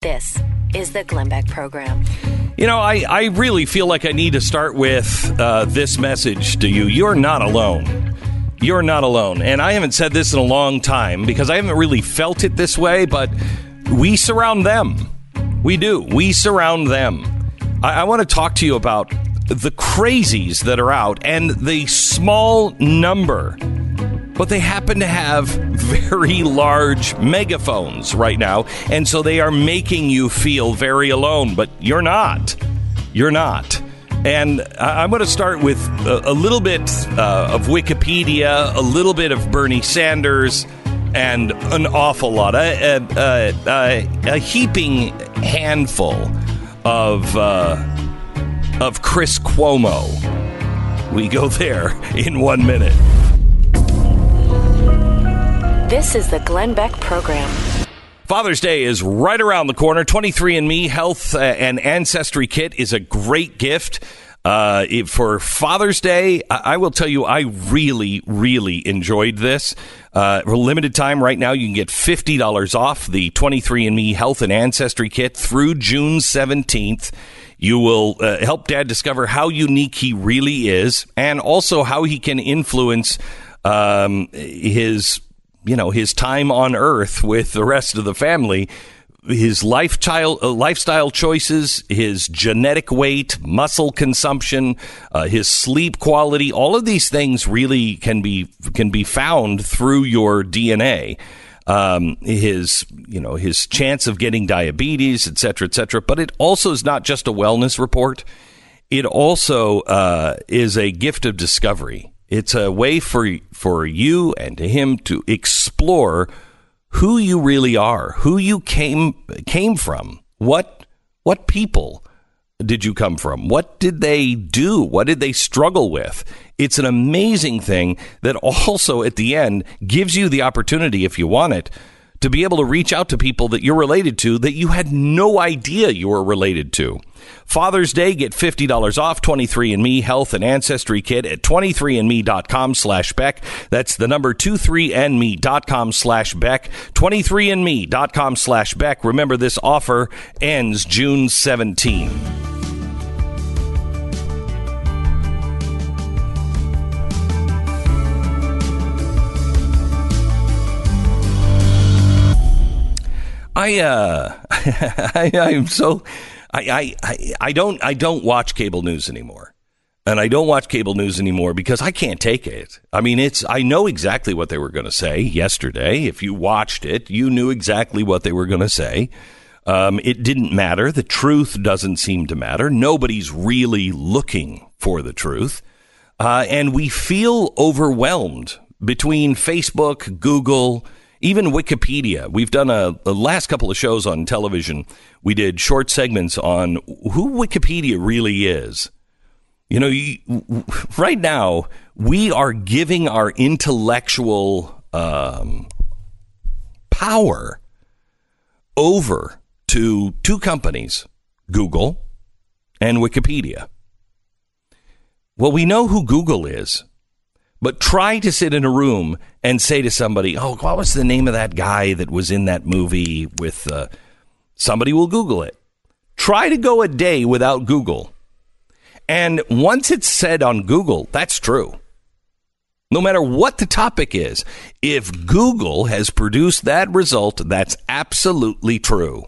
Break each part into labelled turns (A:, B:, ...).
A: This is the Glenn Beck Program.
B: You know, I really feel like I need to start with this message to you. You're not alone. You're not alone. And I haven't said this in a long time because I haven't really felt it this way, but we surround them. We do. We surround them. I want to talk to you about the crazies that are out and the small number, but they happen to have very large megaphones right now, and so they are making you feel very alone, but you're not. You're not. And I'm going to start with a little bit of Wikipedia, a little bit of Bernie Sanders, and an awful lot, a heaping handful of Chris Cuomo. We go there in 1 minute.
A: This is the Glenn Beck Program.
B: Father's Day is right around the corner. 23andMe Health and Ancestry Kit is a great gift. For Father's Day, I will tell you, I really, really enjoyed this. For limited time right now, you can get $50 off the 23andMe Health and Ancestry Kit through June 17th. You will help Dad discover how unique he really is and also how he can influence his time on Earth with the rest of the family, his lifestyle choices, his genetic weight, muscle consumption, his sleep quality. All of these things really can be found through your DNA. His chance of getting diabetes, et cetera, et cetera. But it also is not just a wellness report. It also is a gift of discovery. It's a way for you and to him to explore who you really are, who you came from. What people did you come from? What did they do? What did they struggle with? It's an amazing thing that also at the end gives you the opportunity, if you want it, to be able to reach out to people that you're related to that you had no idea you were related to. Father's Day, get $50 off 23andMe Health and Ancestry Kit at 23andme.com/Beck. That's the number 23andme.com/Beck. 23andme.com/Beck. Remember, this offer ends June 17. I don't watch cable news anymore. And I don't watch cable news anymore because I can't take it. I mean, I know exactly what they were going to say yesterday. If you watched it, you knew exactly what they were going to say. It didn't matter. The truth doesn't seem to matter. Nobody's really looking for the truth. And we feel overwhelmed between Facebook, Google, even Wikipedia. We've done the last couple of shows on television. We did short segments on who Wikipedia really is. You know, right now, we are giving our intellectual power over to two companies, Google and Wikipedia. Well, we know who Google is. But try to sit in a room and say to somebody, oh, what was the name of that guy that was in that movie with somebody will Google it. Try to go a day without Google. And once it's said on Google, that's true. No matter what the topic is, if Google has produced that result, that's absolutely true.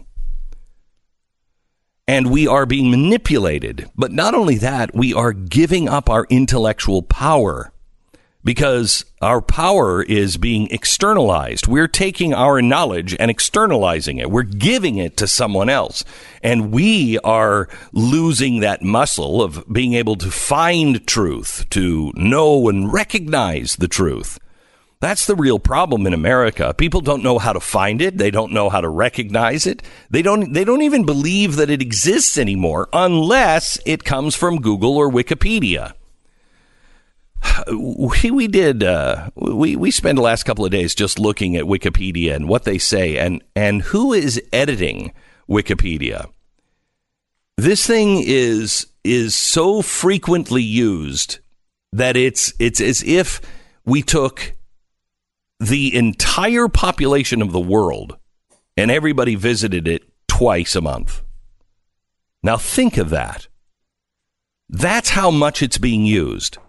B: And we are being manipulated. But not only that, we are giving up our intellectual power. Because our power is being externalized. We're taking our knowledge and externalizing it. We're giving it to someone else. And we are losing that muscle of being able to find truth, to know and recognize the truth. That's the real problem in America. People don't know how to find it. They don't know how to recognize it. They don't even believe that it exists anymore unless it comes from Google or Wikipedia. We spent the last couple of days just looking at Wikipedia and what they say and who is editing Wikipedia. This thing is so frequently used that it's as if we took the entire population of the world and everybody visited it twice a month. Now think of that. That's how much it's being used.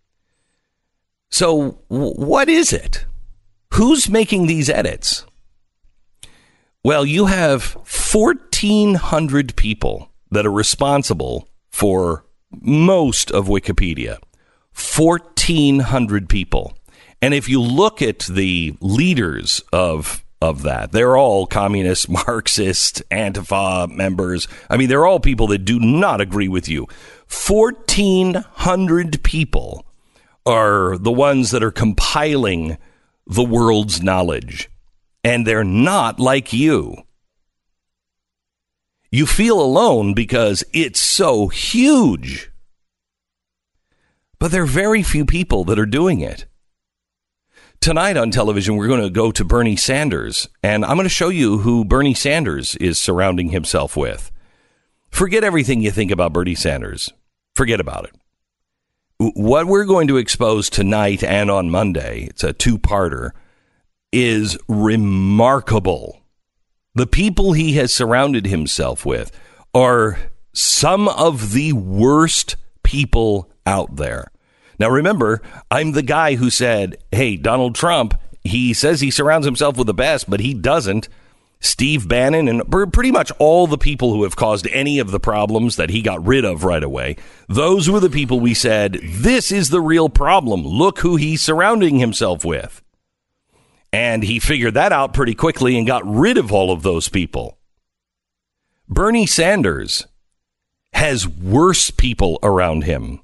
B: So what is it? Who's making these edits? Well, you have 1,400 people that are responsible for most of Wikipedia. 1,400 people. And if you look at the leaders of that, they're all communist, Marxist, Antifa members. I mean, they're all people that do not agree with you. 1,400 people are the ones that are compiling the world's knowledge. And they're not like you. You feel alone because it's so huge. But there are very few people that are doing it. Tonight on television, we're going to go to Bernie Sanders, and I'm going to show you who Bernie Sanders is surrounding himself with. Forget everything you think about Bernie Sanders. Forget about it. What we're going to expose tonight and on Monday, it's a two-parter, is remarkable. The people he has surrounded himself with are some of the worst people out there. Now, remember, I'm the guy who said, hey, Donald Trump, he says he surrounds himself with the best, but he doesn't. Steve Bannon and pretty much all the people who have caused any of the problems that he got rid of right away. Those were the people we said, this is the real problem. Look who he's surrounding himself with. And he figured that out pretty quickly and got rid of all of those people. Bernie Sanders has worse people around him.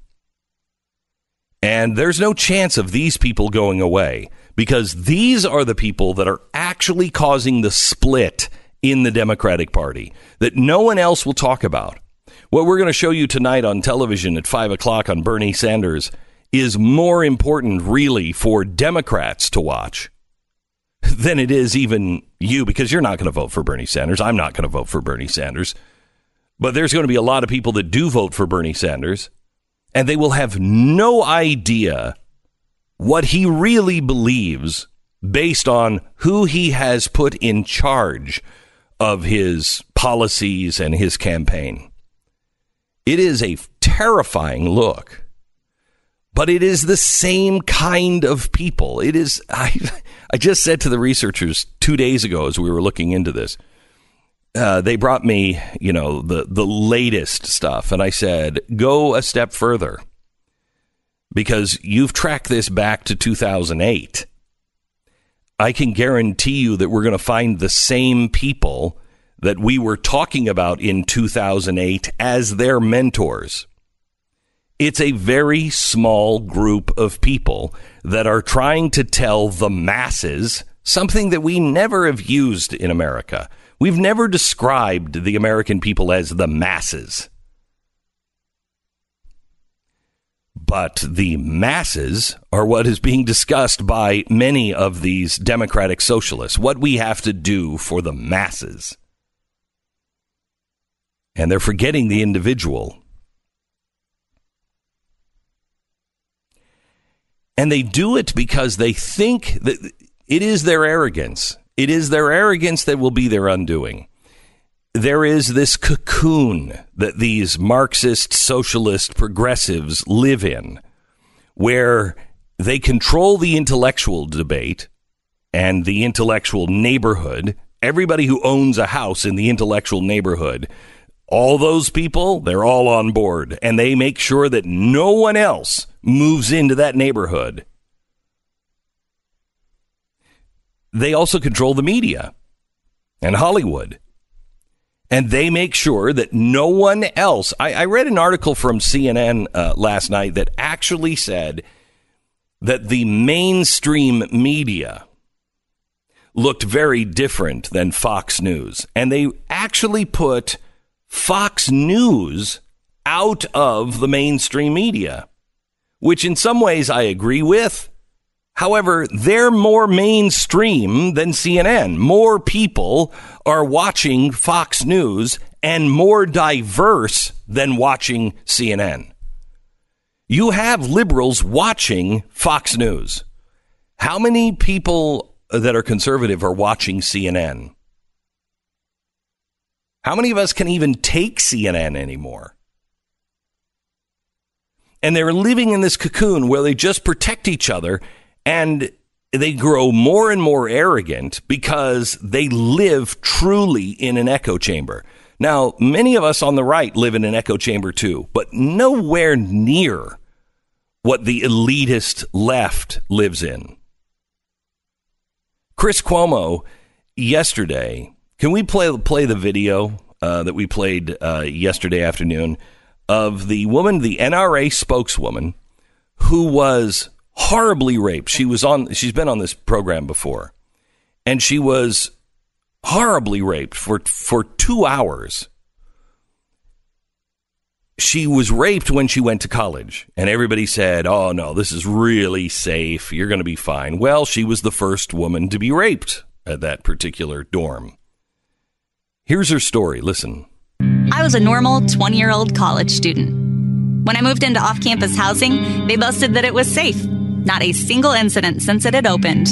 B: And there's no chance of these people going away because these are the people that are actually causing the split in the Democratic Party that no one else will talk about. What we're going to show you tonight on television at 5 o'clock on Bernie Sanders is more important, really, for Democrats to watch than it is even you, because you're not going to vote for Bernie Sanders. I'm not going to vote for Bernie Sanders. But there's going to be a lot of people that do vote for Bernie Sanders. And they will have no idea what he really believes based on who he has put in charge of his policies and his campaign. It is a terrifying look, but it is the same kind of people. It is. I just said to the researchers 2 days ago as we were looking into this, they brought me, the latest stuff. And I said, go a step further because you've tracked this back to 2008. I can guarantee you that we're going to find the same people that we were talking about in 2008 as their mentors. It's a very small group of people that are trying to tell the masses something that we never have used in America. We've never described the American people as the masses. But the masses are what is being discussed by many of these democratic socialists, what we have to do for the masses. And they're forgetting the individual. And they do it because they think that it is their arrogance. It is their arrogance that will be their undoing. There is this cocoon that these Marxist, socialist, progressives live in, where they control the intellectual debate and the intellectual neighborhood. Everybody who owns a house in the intellectual neighborhood, all those people, they're all on board, and they make sure that no one else moves into that neighborhood. They also control the media and Hollywood. And they make sure that no one else... I read an article from CNN last night that actually said that the mainstream media looked very different than Fox News. And they actually put Fox News out of the mainstream media, which in some ways I agree with. However, they're more mainstream than CNN. More people are watching Fox News and more diverse than watching CNN. You have liberals watching Fox News. How many people that are conservative are watching CNN? How many of us can even take CNN anymore? And they're living in this cocoon where they just protect each other, and they grow more and more arrogant because they live truly in an echo chamber. Now, many of us on the right live in an echo chamber too, but nowhere near what the elitist left lives in. Chris Cuomo yesterday, can we play the video that we played yesterday afternoon of the woman, the NRA spokeswoman, who was horribly raped. She's been on this program before, and she was horribly raped for 2 hours. She was raped when she went to college, and everybody said, oh no, this is really safe. You're going to be fine. Well, she was the first woman to be raped at that particular dorm. Here's her story. Listen.
C: I was a normal 20-year-old college student. When I moved into off-campus housing, they boasted that it was safe. Not a single incident since it had opened.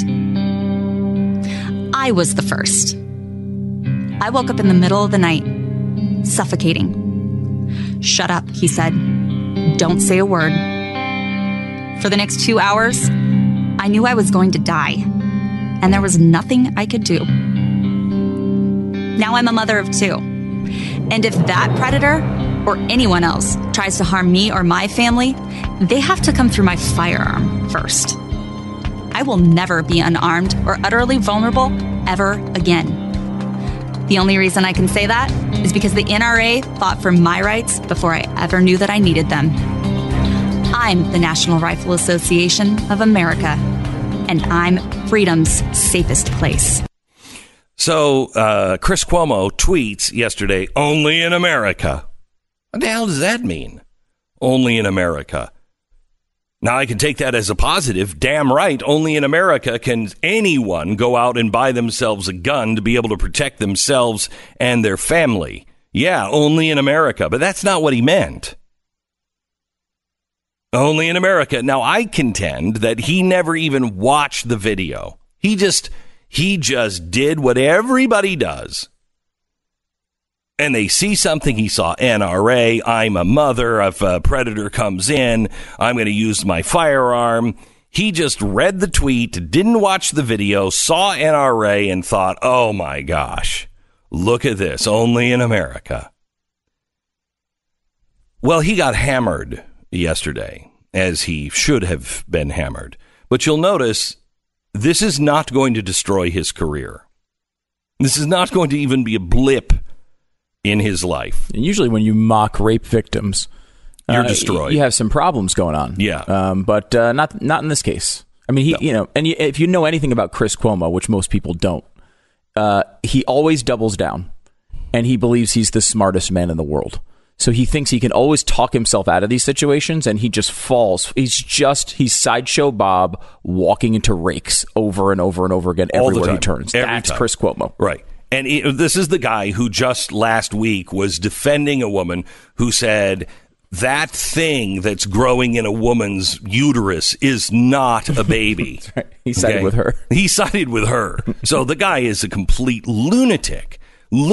C: I was the first. I woke up in the middle of the night, suffocating. Shut up, he said. Don't say a word. For the next 2 hours, I knew I was going to die, and there was nothing I could do. Now I'm a mother of 2. And if that predator or anyone else tries to harm me or my family, they have to come through my firearm first. I will never be unarmed or utterly vulnerable ever again. The only reason I can say that is because the NRA fought for my rights before I ever knew that I needed them. I'm the National Rifle Association of America, and I'm freedom's safest place.
B: So Chris Cuomo tweets yesterday, only in America. What the hell does that mean? Only in America. Now, I can take that as a positive. Damn right, only in America can anyone go out and buy themselves a gun to be able to protect themselves and their family. Yeah, only in America. But that's not what he meant. Only in America. Now, I contend that he never even watched the video. He just did what everybody does. And they see something. He saw NRA. I'm a mother. If a predator comes in, I'm going to use my firearm. He just read the tweet, didn't watch the video, saw NRA, and thought, oh my gosh, look at this. Only in America. Well, he got hammered yesterday, as he should have been hammered. But you'll notice this is not going to destroy his career. This is not going to even be a blip in his life.
D: And usually when you mock rape victims,
B: you're destroyed.
D: You have some problems going on.
B: Yeah.
D: But not in this case. I mean, if you know anything about Chris Cuomo, which most people don't, he always doubles down, and he believes he's the smartest man in the world. So he thinks he can always talk himself out of these situations, and he just falls. He's Sideshow Bob walking into rakes over and over and over again everywhere he turns. That's Chris Cuomo.
B: Right. And this is the guy who just last week was defending a woman who said that thing that's growing in a woman's uterus is not a baby.
D: Right. He sided with her.
B: He sided with her. So the guy is a complete lunatic.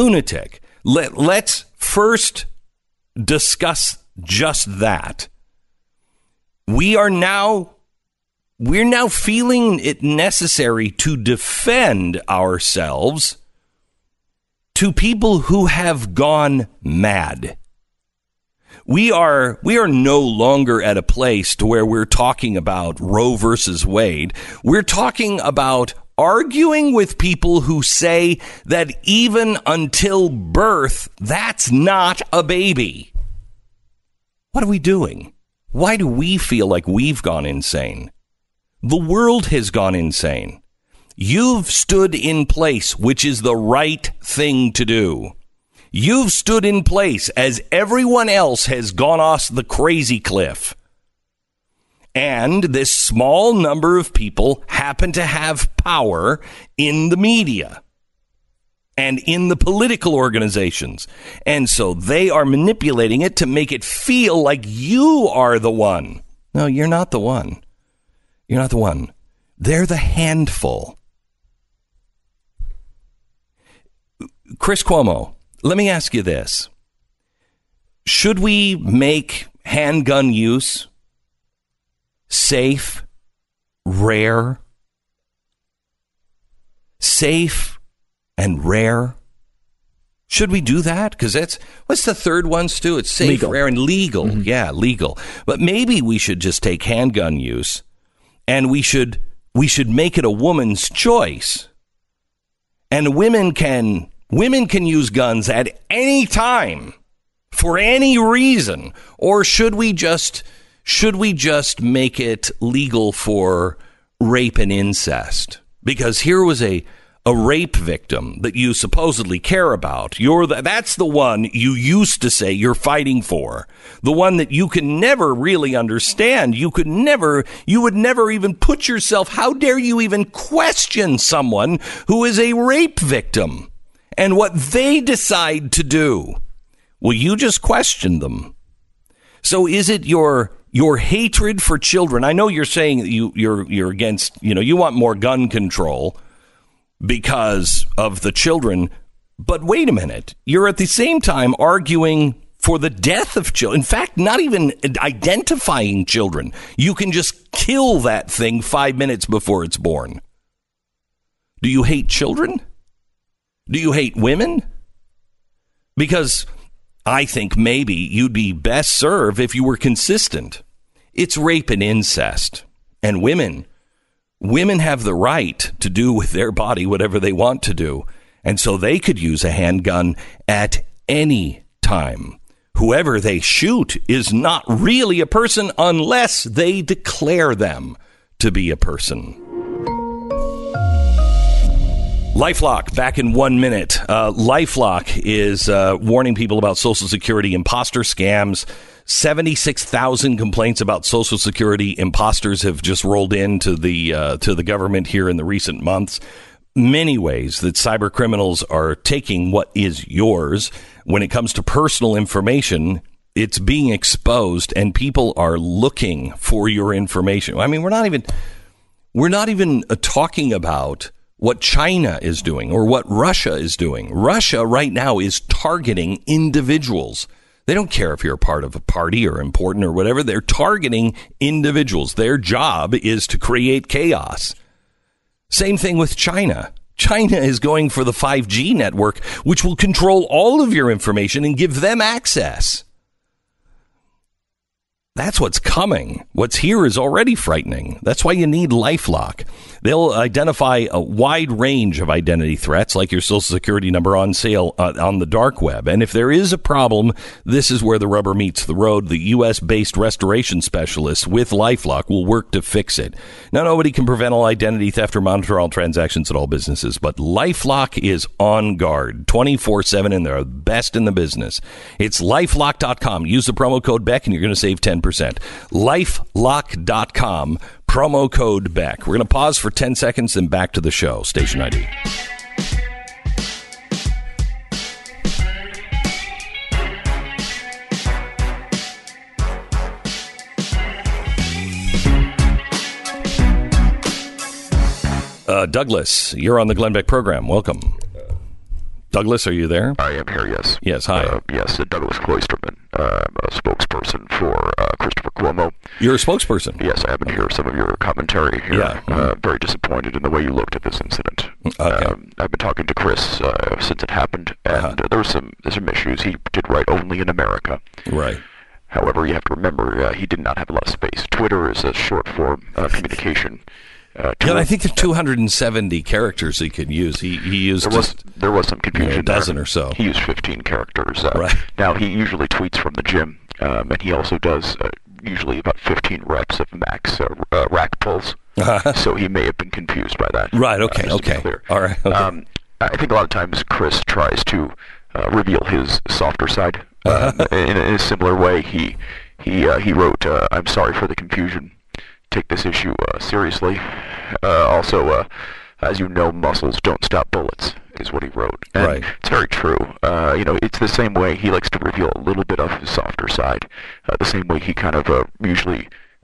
B: Let's first discuss just that. We're now feeling it necessary to defend ourselves to people who have gone mad. We are no longer at a place to where we're talking about Roe versus Wade. We're talking about arguing with people who say that even until birth, that's not a baby. What are we doing? Why do we feel like we've gone insane? The world has gone insane. You've stood in place, which is the right thing to do. You've stood in place as everyone else has gone off the crazy cliff. And this small number of people happen to have power in the media and in the political organizations. And so they are manipulating it to make it feel like you are the one. No, you're not the one. You're not the one. They're the handful. Chris Cuomo let me ask you this. Should we make handgun use safe, rare? Safe and rare? Should we do that? Because what's the third one, Stu? It's safe,
D: Legal.
B: rare, and legal. Mm-hmm. Yeah, legal. But maybe we should just take handgun use and we should make it a woman's choice. And women can use guns at any time for any reason. Or should we just make it legal for rape and incest? Because here was a rape victim that you supposedly care about. That's the one you used to say you're fighting for. The one that you can never really understand. You would never even put yourself, how dare you even question someone who is a rape victim and what they decide to do? Well, you just question them. So is it your hatred for children? I know you're saying that you're against, you want more gun control because of the children. But wait a minute. You're at the same time arguing for the death of children. In fact, not even identifying children. You can just kill that thing 5 minutes before it's born. Do you hate children? Do you hate women? Because I think maybe you'd be best served if you were consistent. It's rape and incest. And women have the right to do with their body whatever they want to do. And so they could use a handgun at any time. Whoever they shoot is not really a person unless they declare them to be a person. LifeLock, back in 1 minute. LifeLock is warning people about Social Security imposter scams. 76,000 complaints about Social Security imposters have just rolled into the government here in the recent months. Many ways that cyber criminals are taking what is yours. When it comes to personal information, it's being exposed, and people are looking for your information. I mean, we're not even talking about what China is doing or what Russia is doing. Russia right now is targeting individuals. They don't care if you're a part of a party or important or whatever. They're targeting individuals. Their job is to create chaos. Same thing with China. China is going for the 5G network, which will control all of your information and give them access. That's what's coming. What's here is already frightening. That's why you need LifeLock. They'll identify a wide range of identity threats, like your Social Security number on sale on the dark web. And if there is a problem, this is where the rubber meets the road. The U.S.-based restoration specialists with LifeLock will work to fix it. Now, nobody can prevent all identity theft or monitor all transactions at all businesses, but LifeLock is on guard 24/7, and they're the best in the business. It's LifeLock.com. Use the promo code Beck, and you're going to save 10%. LifeLock.com, promo code Beck. We're going to pause for 10 seconds, then back to the show. Station ID. Douglas, you're on the Glenn Beck program. Welcome. Douglas, are you there?
E: I am here, yes.
B: Yes, hi.
E: Yes, Douglas Cloisterman, a spokesperson for Christopher Cuomo.
B: You're a spokesperson?
E: Yes, I happen to hear some of your commentary here.
B: Yeah. Mm-hmm.
E: Very disappointed in the way you looked at this incident.
B: Okay.
E: I've been talking to Chris since it happened, and there's some issues. He did write only in America.
B: Right.
E: However, you have to remember, he did not have a lot of space. Twitter is a short-form communication.
B: I think there's 270 characters he could use. He used
E: there was some confusion.
B: A dozen or so.
E: He used 15 characters.
B: Right.
E: Now he usually tweets from the gym, and he also does usually about 15 reps of max rack pulls. So he may have been confused by that.
B: Right. Okay. Okay. All right. Okay.
E: I think a lot of times Chris tries to reveal his softer side. In a similar way, he wrote, "I'm sorry for the confusion. Take this issue seriously. Also, as you know, muscles don't stop bullets," is what he wrote. And
B: right.
E: It's very true. It's the same way he likes to reveal a little bit of his softer side. The same way he kind of usually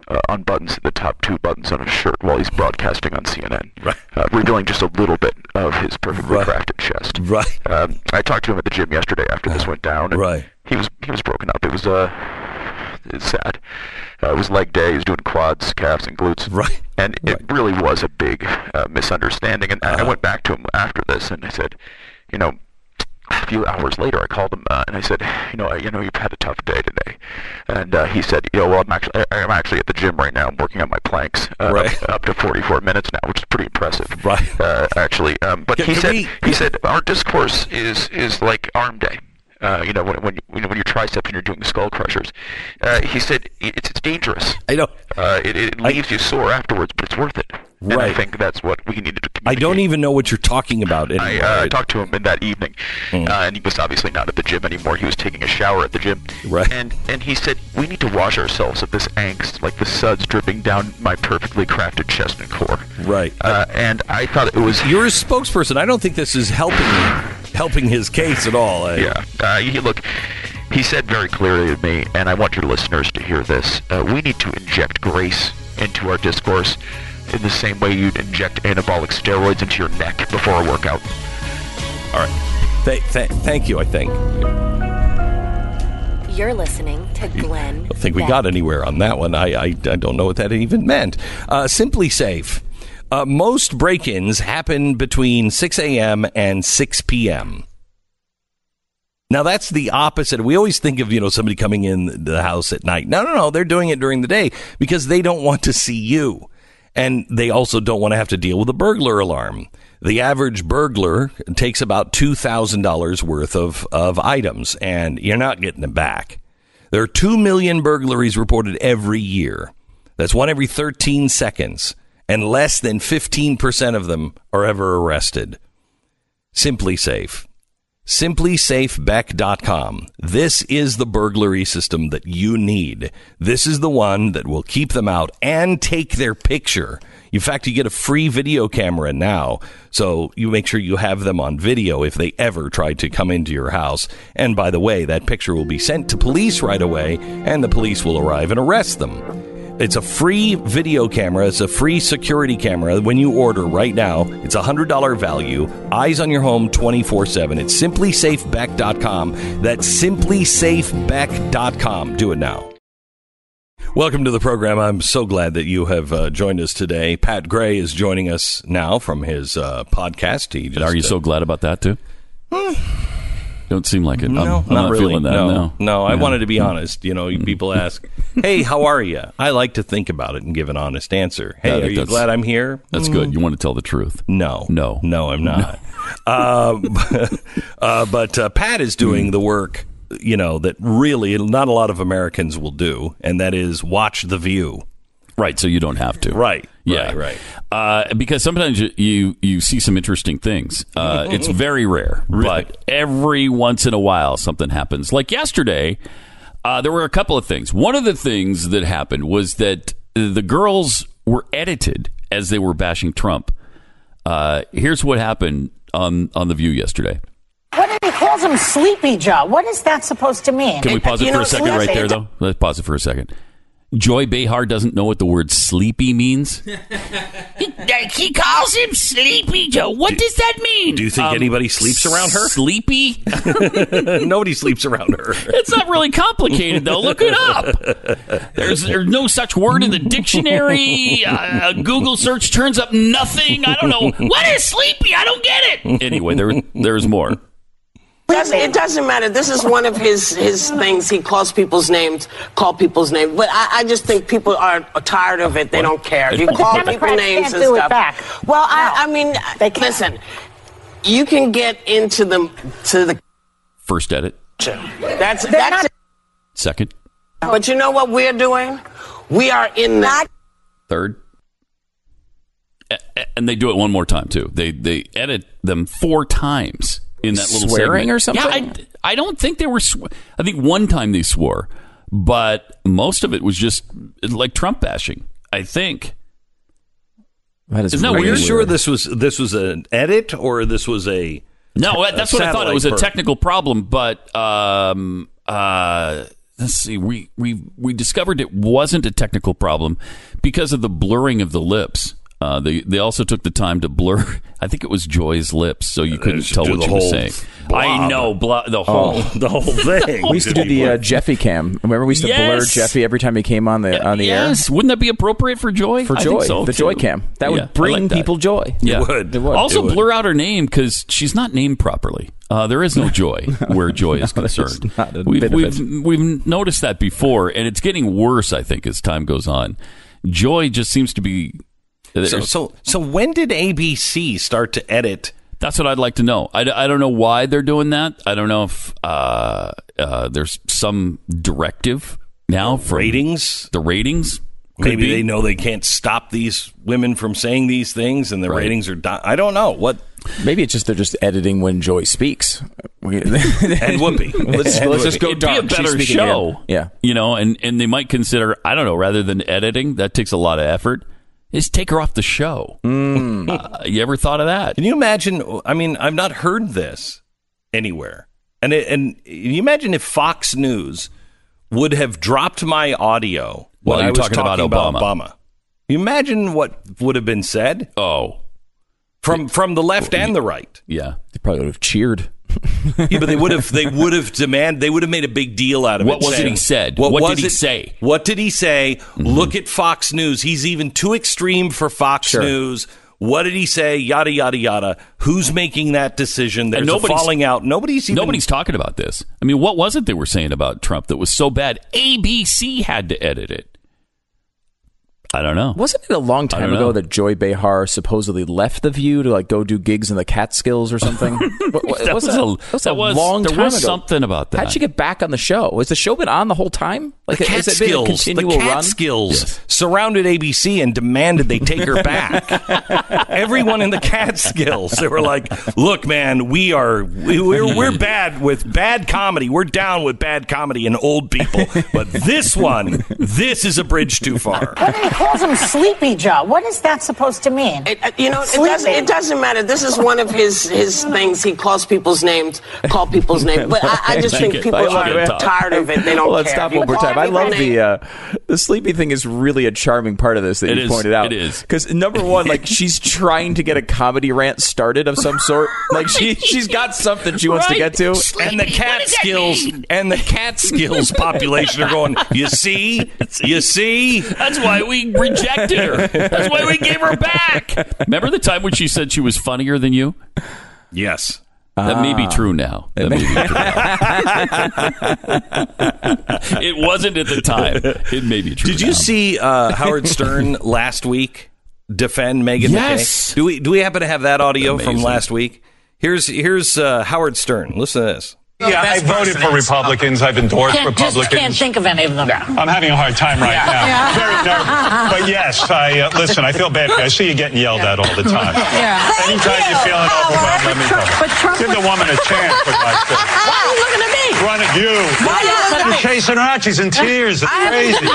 E: unbuttons the top 2 buttons on his shirt while he's broadcasting on CNN,
B: Right.
E: revealing just a little bit of his perfectly
B: Right.
E: crafted chest.
B: Right.
E: I talked to him at the gym yesterday after this went down, and
B: Right.
E: he was broken up. It was sad. It was leg day. He was doing quads, calves, and glutes.
B: Right.
E: And it really was a big misunderstanding. And I went back to him after this, and I said, a few hours later, I called him and I said, you've had a tough day today. And he said, well, I'm actually at the gym right now. I'm working on my planks up to 44 minutes now, which is pretty impressive.
B: Right.
E: Actually, but he said our discourse is like arm day. When your triceps and you're doing skull crushers, he said it's dangerous.
B: I know.
E: It leaves you sore afterwards, but it's worth it. And
B: Right.
E: I think that's what we needed to communicate.
B: I don't even know what you're talking about anymore.
E: I talked to him in that evening, and he was obviously not at the gym anymore. He was taking a shower at the gym.
B: Right.
E: And he said, we need to wash ourselves of this angst, like the suds dripping down my perfectly crafted chest and core.
B: Right.
E: And I thought it was...
B: You're a spokesperson. I don't think this is helping his case at all.
E: Yeah. Look, he said very clearly to me, and I want your listeners to hear this, we need to inject grace into our discourse in the same way you'd inject anabolic steroids into your neck before a workout.
B: All right. Thank you, I think.
A: You're listening to Glenn.
B: I don't think we got anywhere on that one. I don't know what that even meant. Simply Safe. Most break-ins happen between 6 a.m. and 6 p.m. Now, that's the opposite. We always think of, somebody coming in the house at night. No. They're doing it during the day because they don't want to see you. And they also don't want to have to deal with a burglar alarm. The average burglar takes about $2,000 worth of items, and you're not getting them back. There are 2 million burglaries reported every year. That's one every 13 seconds, and less than 15% of them are ever arrested. Simply Safe. SimplySafeBeck.com. This is the burglary system that you need. This is the one that will keep them out and take their picture. In fact, you get a free video camera now, so you make sure you have them on video if they ever try to come into your house. And by the way, that picture will be sent to police right away, and the police will arrive and arrest them. It's a free video camera. It's a free security camera. When you order right now, it's $100 value. Eyes on your home 24/7. It's SimplySafeBeck.com. That's SimplySafeBeck.com. Do it now. Welcome to the program. I'm so glad that you have joined us today. Pat Gray is joining us now from his podcast.
F: Are you so glad about that, too? Don't seem like it.
B: No,
F: I'm not
B: really.
F: feeling that.
B: No. I wanted to be honest. People ask, hey, how are you? I like to think about it and give an honest answer. Hey, are you glad I'm here?
F: That's good. You want to tell the truth.
B: No, I'm not. But Pat is doing the work, that really not a lot of Americans will do, and that is watch The View.
F: Right, so you don't have to.
B: Right.
F: Yeah.
B: Right.
F: Because sometimes you see some interesting things. It's very rare, but every once in a while something happens. Like yesterday, there were a couple of things. One of the things that happened was that the girls were edited as they were bashing Trump. Here's what happened on The View yesterday.
G: What if he calls him Sleepy Joe? What is that supposed to mean?
F: Can we pause it for a second right there, though? Let's pause it for a second. Joy Behar doesn't know what the word sleepy means.
H: He calls him Sleepy Joe. What does that mean?
B: Do you think anybody sleeps around her?
F: Sleepy?
B: Nobody sleeps around her.
F: It's not really complicated, though. Look it up. There's no such word in the dictionary. A Google search turns up nothing. I don't know. What is sleepy? I don't get it. Anyway, there's more.
I: It doesn't matter. This is one of his things. He calls people's names, But I just think people are tired of it. They don't care. You call people names and stuff.
G: Back.
I: Well, I mean, listen. You can get into the
F: first edit.
I: That's
F: second.
I: But you know what we're doing? We are in that
F: third. And they do it one more time too. They edit them 4 times. In that little
D: swearing
F: segment.
D: Or something?
F: Yeah, I don't think they were. I think one time they swore, but most of it was just like Trump bashing. I think.
D: That is.
B: Are you sure this was an edit or this was a?
F: No, that's what I thought. It was a technical problem, but let's see. We discovered it wasn't a technical problem because of the blurring of the lips. They also took the time to blur. I think it was Joy's lips, so you couldn't tell what she was saying.
B: Blob.
F: I know the whole
B: thing.
D: We used to do the Jeffy cam. Remember, we used to blur Jeffy every time he came on the air.
F: Yes, wouldn't that be appropriate for Joy?
D: For
F: I
D: Joy,
F: think so,
D: the
F: too.
D: Joy cam that would bring people joy.
F: Yeah.
B: It would.
F: Also, blur out her name because she's not named properly. There is no Joy where Joy is concerned. We've noticed that before, and it's getting worse, I think, as time goes on. Joy just seems to be.
B: So when did ABC start to edit?
F: That's what I'd like to know. I don't know why they're doing that. I don't know if there's some directive now for
B: ratings.
F: The ratings.
B: Maybe they know they can't stop these women from saying these things, and the ratings are down. I don't know what.
D: Maybe it's just they're just editing when Joy speaks.
B: And Whoopi.
D: Let's just go
F: It'd
D: dark.
F: be a better show.
D: Yeah.
F: And they might consider, I don't know, rather than editing, that takes a lot of effort. Is take her off the show. You ever thought of that?
B: Can you imagine? I mean, I've not heard this anywhere. And you imagine if Fox News would have dropped my audio while I was talking about Obama. You imagine what would have been said?
F: Oh.
B: From the left and the right.
F: Yeah.
D: They probably would have cheered.
B: Yeah, but they would have made a big deal out of
F: what
B: it.
F: Was it he said?
B: What
F: did he say?
B: What did he say? Mm-hmm. Look at Fox News. He's even too extreme for Fox News. What did he say? Yada, yada, yada. Who's making that decision? There's a falling out. Nobody's
F: talking about this. I mean, what was it they were saying about Trump that was so bad? ABC had to edit it. I don't know.
D: Wasn't it a long time ago that Joy Behar supposedly left The View to go do gigs in the Catskills or something? That was a long time ago.
F: There was something about that.
D: How'd she get back on the show? Has the show been on the whole time?
B: The Catskills surrounded ABC and demanded they take her back. Everyone in the Catskills, they were like, "Look, man, we're bad with bad comedy. We're down with bad comedy and old people, but this is a bridge too far."
G: Calls him Sleepy Joe. What is that supposed to mean?
I: It doesn't matter. This is one of his things. He calls people's names. But I just think people are tired of it. They don't care.
D: Let's stop one more time. I love the sleepy thing is really a charming part of this that you pointed out.
F: It is.
D: Because number one, she's trying to get a comedy rant started of some sort. She's got something she wants to get to.
B: And the Catskills population are going, you see?
F: That's why we rejected her. That's why we gave her back. Remember the time when she said she was funnier than you?
B: Yes.
F: That may be true now. It wasn't at the time. It may be true.
B: Did you see Howard Stern last week defend Meghan McKay? Do we happen to have that audio from last week? Here's Howard Stern. Listen to this.
J: Yeah, I voted for Republicans. I've endorsed Republicans.
G: Can't think of any of them.
J: I'm having a hard time right now. Very nervous. But yes, listen, I feel bad. I see you getting yelled at all the time. Anytime you're feeling overwhelmed, let me know. Give the woman a chance, for God's sake.
G: Why are you looking at me?
J: Run at you.
G: Why are you looking at me?
J: You're chasing her out. She's in tears. It's crazy.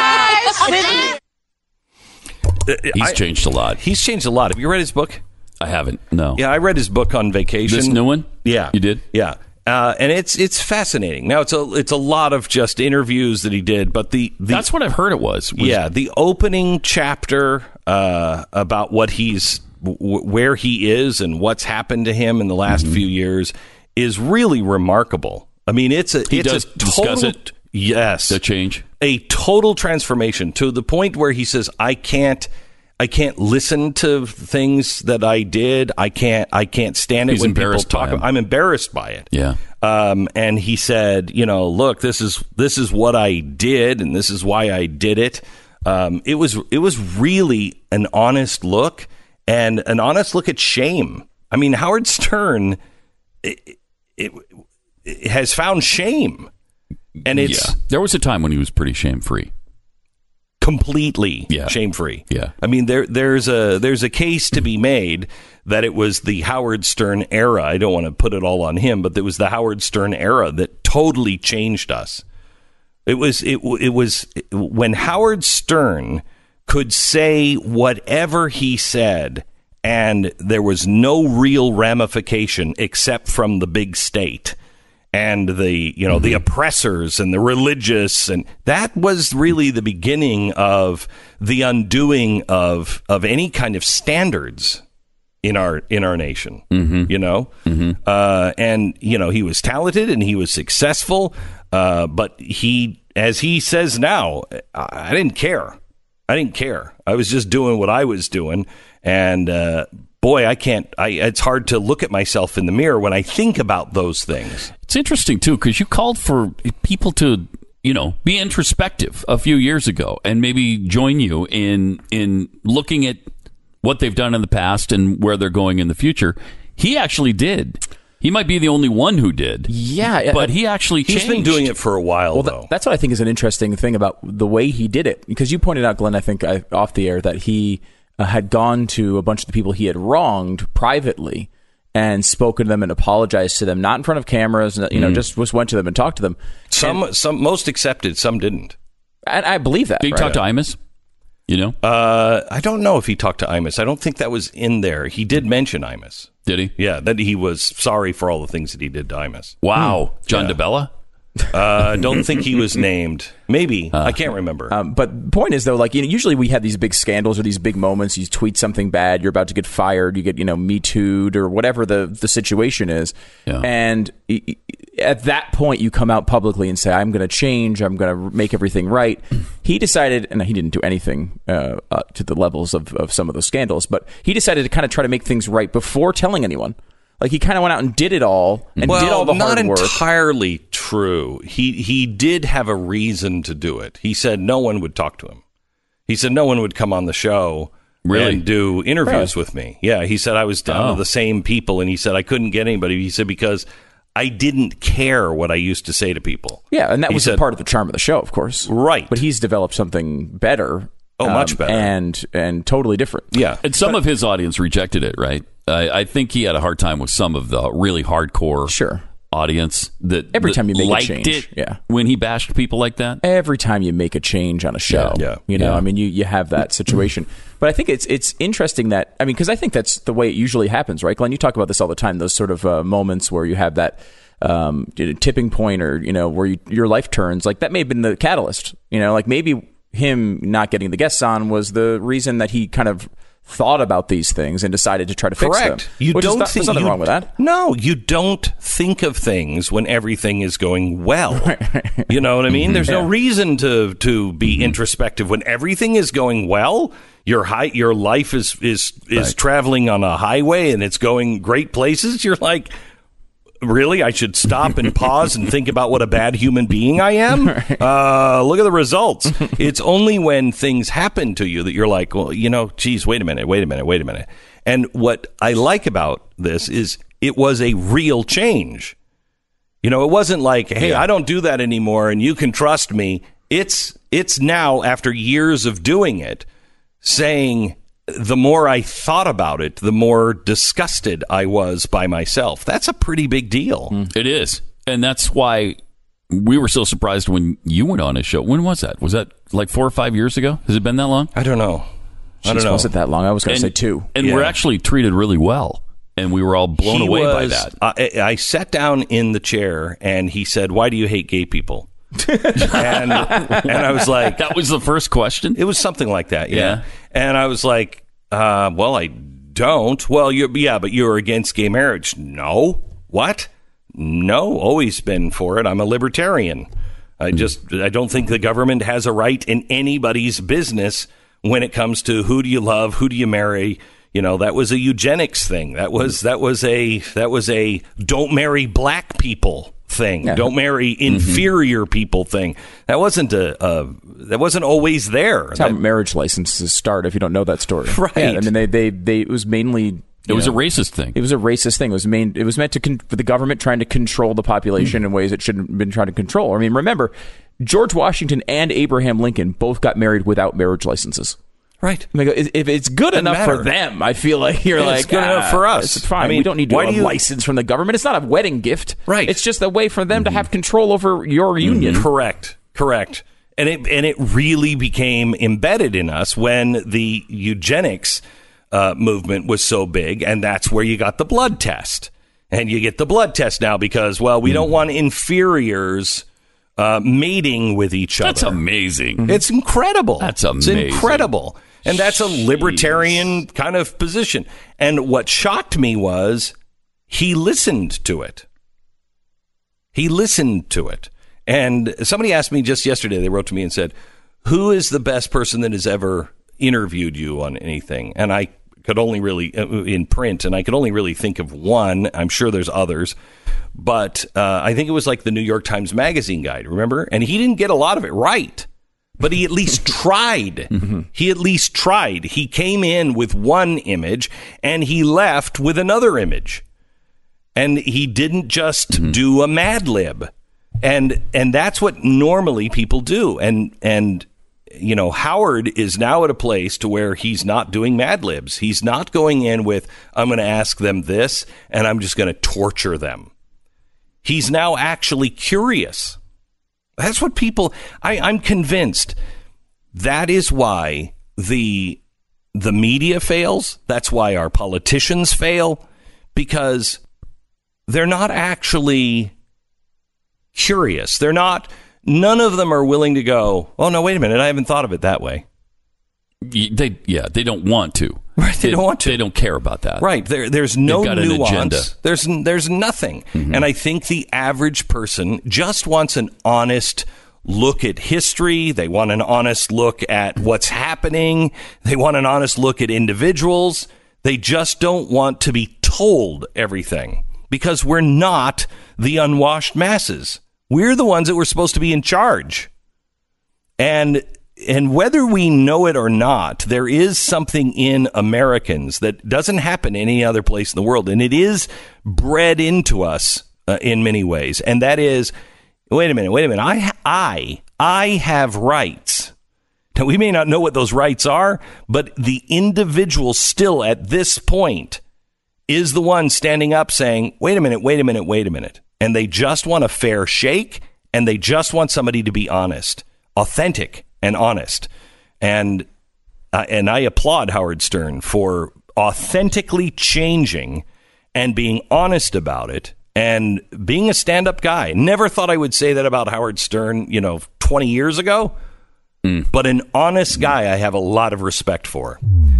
F: He's changed a lot.
B: He's changed a lot. Have you read his book?
F: I haven't. No.
B: Yeah, I read his book on vacation.
F: This new one?
B: Yeah.
F: You did?
B: Yeah. And it's fascinating. Now it's a lot of just interviews that he did, but
F: that's what I've heard it was.
B: The opening chapter about what where he is and what's happened to him in the last few years is really remarkable. I mean,
F: he does discuss it.
B: Yes,
F: the change,
B: a total transformation to the point where he says, I can't listen to things that I did. I can't stand it when people talk. I'm embarrassed by it.
F: Yeah.
B: And he said, look, this is what I did, and this is why I did it. It was really an honest look, and an honest look at shame. I mean, Howard Stern it has found shame, and
F: there was a time when he was pretty shame-free.
B: Completely shame-free.
F: Yeah.
B: I mean, there's a case to be made that it was the Howard Stern era. I don't want to put it all on him, but it was the Howard Stern era that totally changed us. It was when Howard Stern could say whatever he said, and there was no real ramification except from the big state. and the the oppressors and the religious, and that was really the beginning of the undoing of any kind of standards in our nation. And he was talented and he was successful, but he, as he says now, I didn't care. I was just doing what I was doing, and boy, it's hard to look at myself in the mirror when I think about those things.
F: It's interesting, too, because you called for people to, be introspective a few years ago and maybe join you in looking at what they've done in the past and where they're going in the future. He actually did. He might be the only one who did.
D: Yeah.
F: But he actually changed.
B: He's been doing it for a while, though.
D: That's what I think is an interesting thing about the way he did it. Because you pointed out, Glenn, I think off the air, that he had gone to a bunch of the people he had wronged privately and spoken to them and apologized to them, not in front of cameras, just went to them and talked to them.
B: Some most accepted, some didn't.
D: And I believe that.
F: Did he talk to Imus?
B: I don't know if he talked to Imus. I don't think that was in there. He did mention Imus.
F: Did he?
B: Yeah, that he was sorry for all the things that he did to Imus.
F: Wow. John DeBella?
B: I don't think he was named. Maybe. I can't remember.
D: But the point is, though, usually we have these big scandals or these big moments. You tweet something bad, you're about to get fired, you get, Me Too'd or whatever the situation is. Yeah. And at that point, you come out publicly and say, I'm going to change, I'm going to make everything right. He decided, and he didn't do anything to the levels of some of those scandals, but he decided to kind of try to make things right before telling anyone. He kind of went out and did it all and did all the hard work.
B: Not entirely true. He did have a reason to do it. He said no one would talk to him. He said no one would come on the show and do interviews with me. Yeah, he said I was down to the same people, and he said I couldn't get anybody. He said because I didn't care what I used to say to people.
D: Yeah, and that was a part of the charm of the show, of course.
B: Right.
D: But he's developed something better.
B: Much better.
D: And totally different.
B: Yeah.
F: And some of his audience rejected it, right? I think he had a hard time with some of the really hardcore audience that
D: every time you make
F: liked
D: a change,
F: when he bashed people like that.
D: Every time you make a change on a show, I mean, you have that situation. But I think it's interesting that, because I think that's the way it usually happens, right, Glenn? You talk about this all the time, those sort of moments where you have that tipping point or, where your life turns. That may have been the catalyst, maybe him not getting the guests on was the reason that he kind of thought about these things and decided to try to fix them. There's nothing wrong with that.
B: No, you don't think of things when everything is going well. You know what I mean? There's no reason to be introspective when everything is going well. Your life is traveling on a highway and it's going great places. You're like, really? I should stop and pause and think about what a bad human being I am? Look at the results. It's only when things happen to you that you're like, well, geez, wait a minute. And what I like about this is it was a real change. It wasn't like, hey, I don't do that anymore and you can trust me. It's now, after years of doing it, saying, the more I thought about it, the more disgusted I was by myself. That's a pretty big deal.
F: It is. And that's why we were so surprised when you went on his show. When was that? Was that like 4 or 5 years ago? Has it been that long?
B: I don't know.
D: Was it that long? I was going to say 2.
F: And we're actually treated really well. And we were all blown away by that.
B: I sat down in the chair and he said, why do you hate gay people? and I was like,
F: that was the first question.
B: It was something like that, yeah. And I was like, well, I don't. Well, but you're against gay marriage. No. What? No, always been for it. I'm a libertarian. I don't think the government has a right in anybody's business when it comes to who do you love, who do you marry. That was a eugenics thing. That was a don't marry black people thing. Yeah. Don't marry inferior people thing. That wasn't that wasn't always there.
D: That's how marriage licenses start. If you don't know that story,
B: right?
D: Yeah, they it was mainly.
F: It was a racist thing.
D: It was a racist thing. It was meant for the government trying to control the population in ways it shouldn't have been trying to control. I mean, remember, George Washington and Abraham Lincoln both got married without marriage licenses.
B: Right.
D: If it's good enough for them, I feel like it's
B: good enough for us.
D: It's fine. We don't need a license from the government. It's not a wedding gift.
B: Right.
D: It's just a way for them to have control over your union.
B: Correct. And it really became embedded in us when the eugenics movement was so big, and that's where you got the blood test. And you get the blood test now because, well, we don't want inferiors mating with each other.
F: That's amazing.
B: It's incredible.
F: That's amazing.
B: It's incredible. And that's a libertarian kind of position. And what shocked me was he listened to it. He listened to it. And somebody asked me just yesterday, they wrote to me and said, who is the best person that has ever interviewed you on anything? And I could only really, in print, and I could only really think of one. I'm sure there's others. But I think it was like the New York Times Magazine guy, remember? And he didn't get a lot of it right. But he at least tried. He at least tried. He came in with one image and he left with another image. And he didn't just do a Mad Lib. And that's what normally people do. And you know, Howard is now at a place to where he's not doing Mad Libs. He's not going in with, I'm going to ask them this and I'm just going to torture them. He's now actually curious. That's what people, I'm convinced that is why the media fails. That's why our politicians fail, because they're not actually curious. None of them are willing to go, oh, no, wait a minute. I haven't thought of it that way.
F: They don't want to.
B: Right, they don't want to.
F: They don't care about that.
B: Right, there's no nuance.
F: Agenda.
B: There's nothing. And I think the average person just wants an honest look at history. They want an honest look at what's happening. They want an honest look at individuals. They just don't want to be told everything, because we're not the unwashed masses. We're the ones that were supposed to be in charge. And whether we know it or not, there is something in Americans that doesn't happen any other place in the world. And it is bred into us in many ways. And that is, wait a minute. I have rights. Now, we may not know what those rights are, but the individual still at this point is the one standing up saying, wait a minute. And they just want a fair shake, and they just want somebody to be honest, authentic and honest. And I applaud Howard Stern for authentically changing and being honest about it and being a stand-up guy. Never thought I would say that about Howard Stern, 20 years ago. But an honest guy I have a lot of respect for.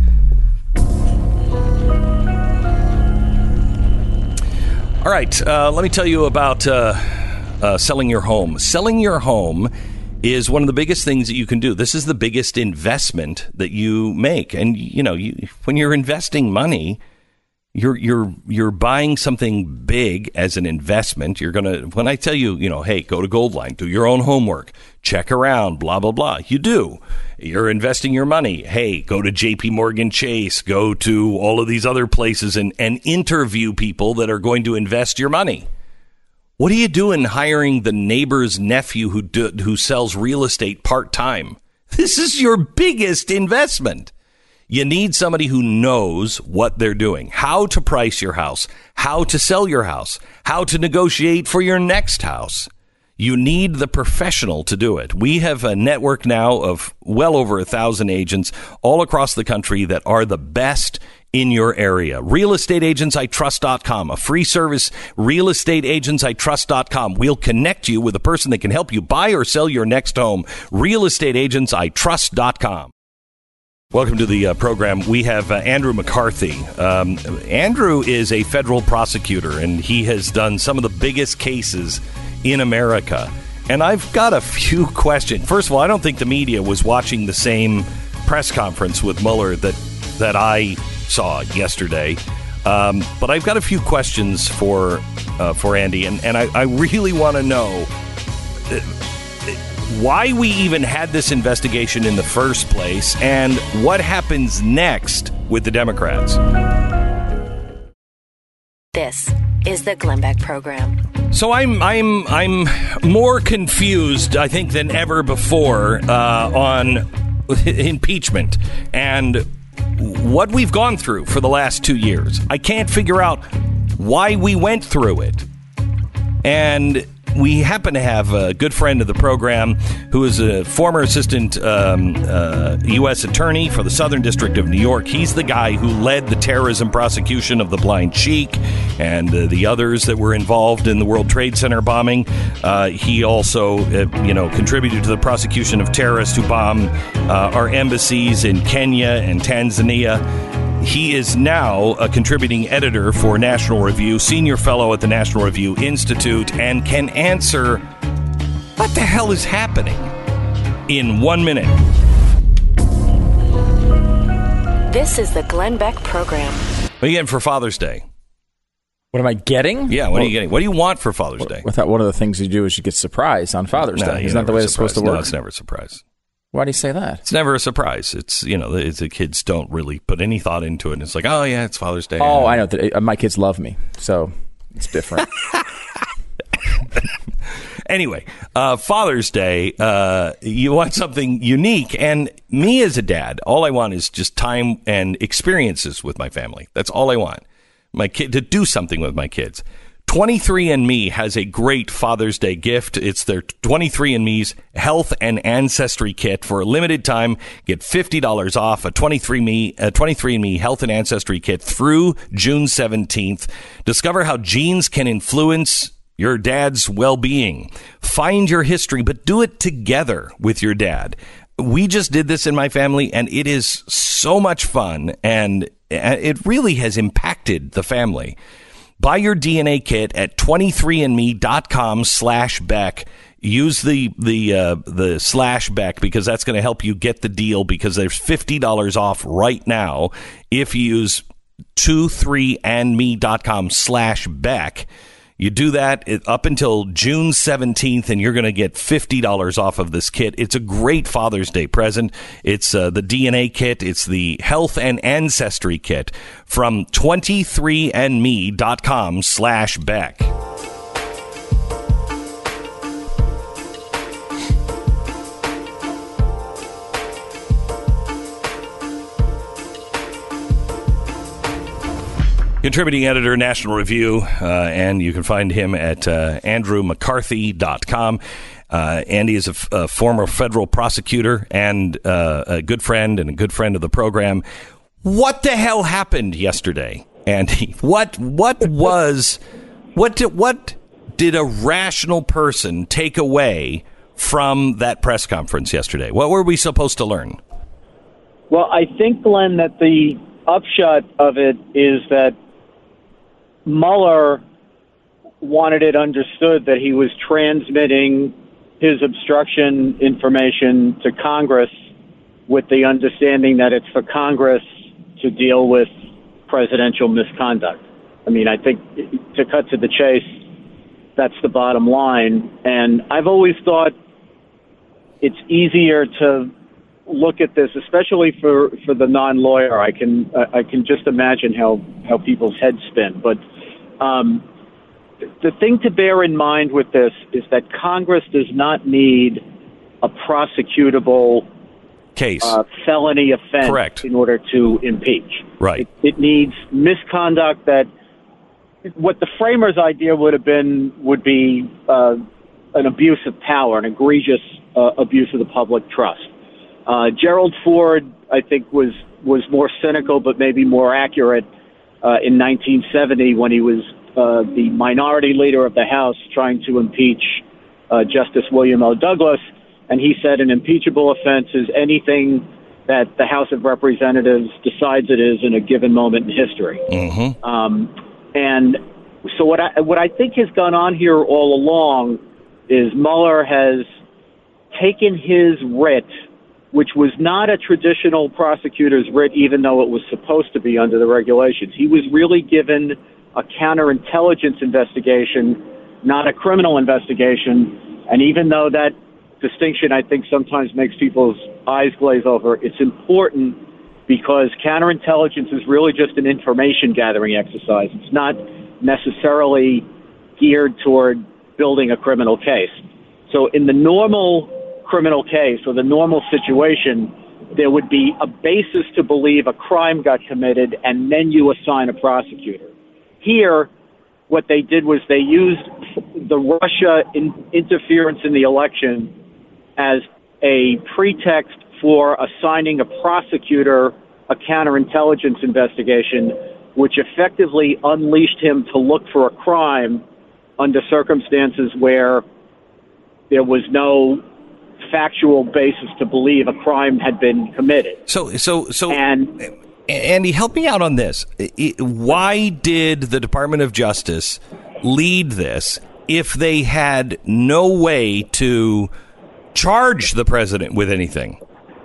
B: All right, let me tell you about selling your home. Selling your home is one of the biggest things that you can do. This is the biggest investment that you make. And, when you're investing money, you're buying something big as an investment. You're going to, when I tell you, hey, go to Goldline, do your own homework, check around, blah, blah, blah. You do. You're investing your money. Hey, go to JP Morgan Chase, go to all of these other places and interview people that are going to invest your money. What are you doing hiring the neighbor's nephew who sells real estate part-time? This is your biggest investment. You need somebody who knows what they're doing, how to price your house, how to sell your house, how to negotiate for your next house. You need the professional to do it. We have a network now of well over 1,000 agents all across the country that are the best in your area. RealestateAgentsITrust.com, a free service, RealestateAgentsITrust.com. We'll connect you with a person that can help you buy or sell your next home. RealestateAgentsITrust.com. Welcome to the program. We have Andrew McCarthy. Andrew is a federal prosecutor, and he has done some of the biggest cases in America. And I've got a few questions. First of all, I don't think the media was watching the same press conference with Mueller that I saw yesterday. But I've got a few questions for Andy, and I really want to know why we even had this investigation in the first place and what happens next with the Democrats.
A: This is the Glenn Beck Program.
B: So I'm more confused, I think, than ever before on impeachment and what we've gone through for the last 2 years. I can't figure out why we went through it. And we happen to have a good friend of the program who is a former assistant U.S. attorney for the Southern District of New York. He's the guy who led the terrorism prosecution of the Blind Sheik and the others that were involved in the World Trade Center bombing. He also, contributed to the prosecution of terrorists who bombed our embassies in Kenya and Tanzania. He is now a contributing editor for National Review, senior fellow at the National Review Institute, and can answer what the hell is happening in 1 minute.
A: This is the Glenn Beck Program.
B: What are you getting for Father's Day?
D: What am I getting?
B: Yeah, what are you getting? What do you want for Father's Day?
D: I thought one of the things you do is you get surprised on Father's Day. Isn't that the way it's supposed to work?
B: No, it's never a surprise.
D: Why do you say that?
B: It's never a surprise. It's, the kids don't really put any thought into it. And it's like, oh, yeah, it's Father's Day.
D: Oh, I know. My kids love me, so it's different.
B: Anyway, Father's Day, you want something unique. And me as a dad, all I want is just time and experiences with my family. That's all I want. My kid to do something with my kids. 23andMe has a great Father's Day gift. It's their 23andMe's Health and Ancestry Kit. For a limited time, get $50 off a 23andMe Health and Ancestry Kit through June 17th. Discover how genes can influence your dad's well-being. Find your history, but do it together with your dad. We just did this in my family, and it is so much fun, and it really has impacted the family. Buy your DNA kit at 23andme.com/Beck. Use the /Beck because that's going to help you get the deal, because there's $50 off right now if you use 23andme.com/Beck. You do that up until June 17th, and you're going to get $50 off of this kit. It's a great Father's Day present. It's the DNA kit. It's the Health and Ancestry Kit from 23andme.com/Beck. Contributing editor, National Review, and you can find him at andrewmccarthy.com. Andy is a former federal prosecutor and a good friend of the program. What the hell happened yesterday, Andy? What did a rational person take away from that press conference yesterday? What were we supposed to learn?
K: Well, I think, Glenn, that the upshot of it is that Mueller wanted it understood that he was transmitting his obstruction information to Congress with the understanding that it's for Congress to deal with presidential misconduct. I mean, I think, to cut to the chase, that's the bottom line. And I've always thought it's easier to look at this, especially for the non-lawyer. I can just imagine how people's heads spin. But the thing to bear in mind with this is that Congress does not need a prosecutable
B: case,
K: felony offense,
B: correct,
K: in order to impeach.
B: Right.
K: It needs misconduct that what the framers' idea would be an abuse of power, an egregious abuse of the public trust. Gerald Ford, I think, was more cynical but maybe more accurate in 1970 when he was the minority leader of the House trying to impeach Justice William O. Douglas. And he said an impeachable offense is anything that the House of Representatives decides it is in a given moment in history. Mm-hmm. And so what I think has gone on here all along is Mueller has taken his writ, which was not a traditional prosecutor's writ, even though it was supposed to be under the regulations. He was really given a counterintelligence investigation, not a criminal investigation. And even though that distinction, I think, sometimes makes people's eyes glaze over, it's important because counterintelligence is really just an information gathering exercise. It's not necessarily geared toward building a criminal case. So in the normal criminal case or the normal situation, there would be a basis to believe a crime got committed and then you assign a prosecutor. Here, what they did was they used the Russia interference in the election as a pretext for assigning a prosecutor a counterintelligence investigation, which effectively unleashed him to look for a crime under circumstances where there was no factual basis to believe a crime had been committed.
B: So, Andy, help me out on this. Why did the Department of Justice lead this if they had no way to charge the president with anything?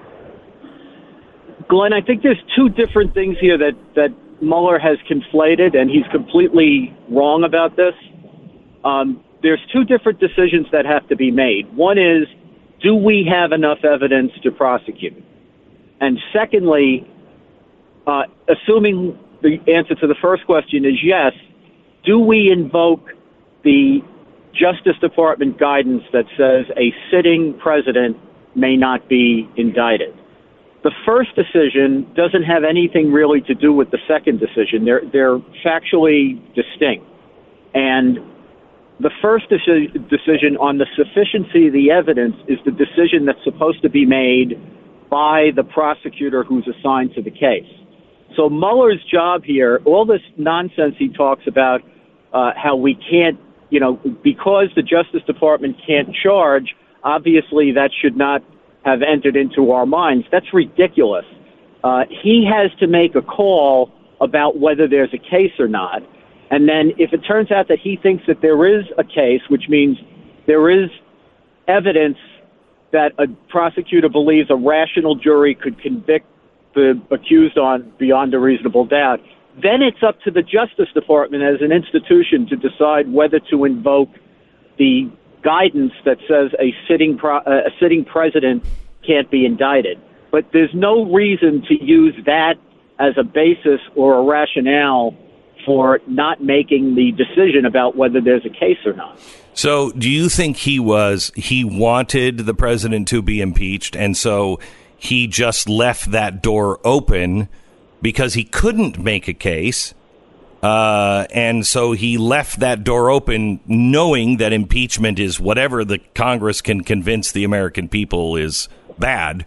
K: Glenn, I think there's two different things here that Mueller has conflated, and he's completely wrong about this. There's two different decisions that have to be made. One is, do we have enough evidence to prosecute? And secondly, assuming the answer to the first question is yes, do we invoke the Justice Department guidance that says a sitting president may not be indicted? The first decision doesn't have anything really to do with the second decision. They're factually distinct. And the first decision on the sufficiency of the evidence is the decision that's supposed to be made by the prosecutor who's assigned to the case. So Mueller's job here, all this nonsense he talks about, how we can't, because the Justice Department can't charge, obviously that should not have entered into our minds. That's ridiculous. He has to make a call about whether there's a case or not. And then if it turns out that he thinks that there is a case, which means there is evidence that a prosecutor believes a rational jury could convict the accused on beyond a reasonable doubt, then it's up to the Justice Department as an institution to decide whether to invoke the guidance that says a sitting president can't be indicted. But there's no reason to use that as a basis or a rationale for not making the decision about whether there's a case or not.
B: So do you think he wanted the president to be impeached, and so he just left that door open because he couldn't make a case, and so he left that door open knowing that impeachment is whatever the Congress can convince the American people is bad,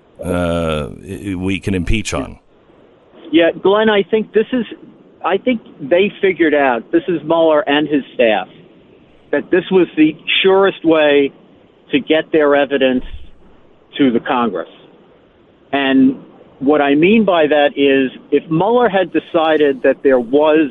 B: we can impeach on?
K: Yeah, Glenn, I think they figured out, this is Mueller and his staff, that this was the surest way to get their evidence to the Congress. And what I mean by that is, if Mueller had decided that there was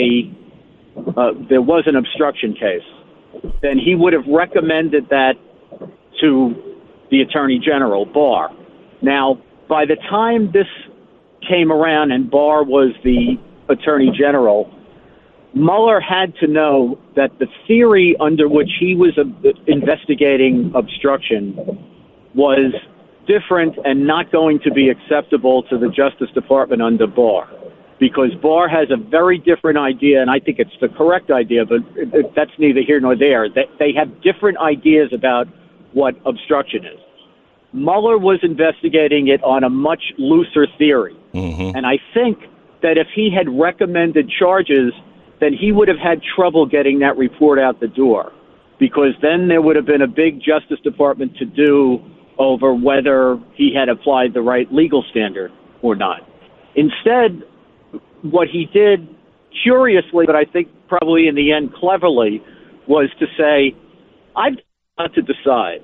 K: an obstruction case, then he would have recommended that to the Attorney General, Barr. Now, by the time this came around and Barr was the Attorney General, Mueller had to know that the theory under which he was investigating obstruction was different and not going to be acceptable to the Justice Department under Barr, because Barr has a very different idea, and I think it's the correct idea, but that's neither here nor there. They have different ideas about what obstruction is. Mueller was investigating it on a much looser theory, and I think that if he had recommended charges, then he would have had trouble getting that report out the door, because then there would have been a big Justice Department to do over whether he had applied the right legal standard or not. Instead, what he did, curiously, but I think probably in the end cleverly, was to say, I've got to decide.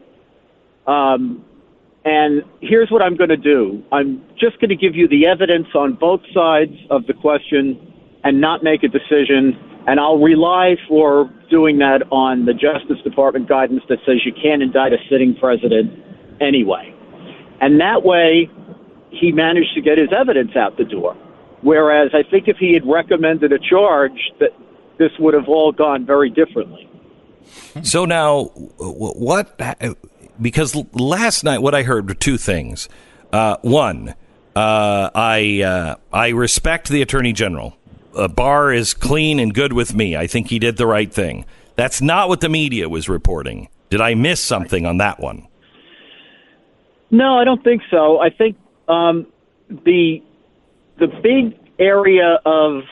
K: And here's what I'm going to do. I'm just going to give you the evidence on both sides of the question and not make a decision, and I'll rely for doing that on the Justice Department guidance that says you can't indict a sitting president anyway. And that way, he managed to get his evidence out the door. Whereas I think if he had recommended a charge, that this would have all gone very differently.
B: So now, what? Because last night, what I heard were two things. One, I respect the Attorney General. Barr is clean and good with me. I think he did the right thing. That's not what the media was reporting. Did I miss something on that one?
K: No, I don't think so. I think the big area of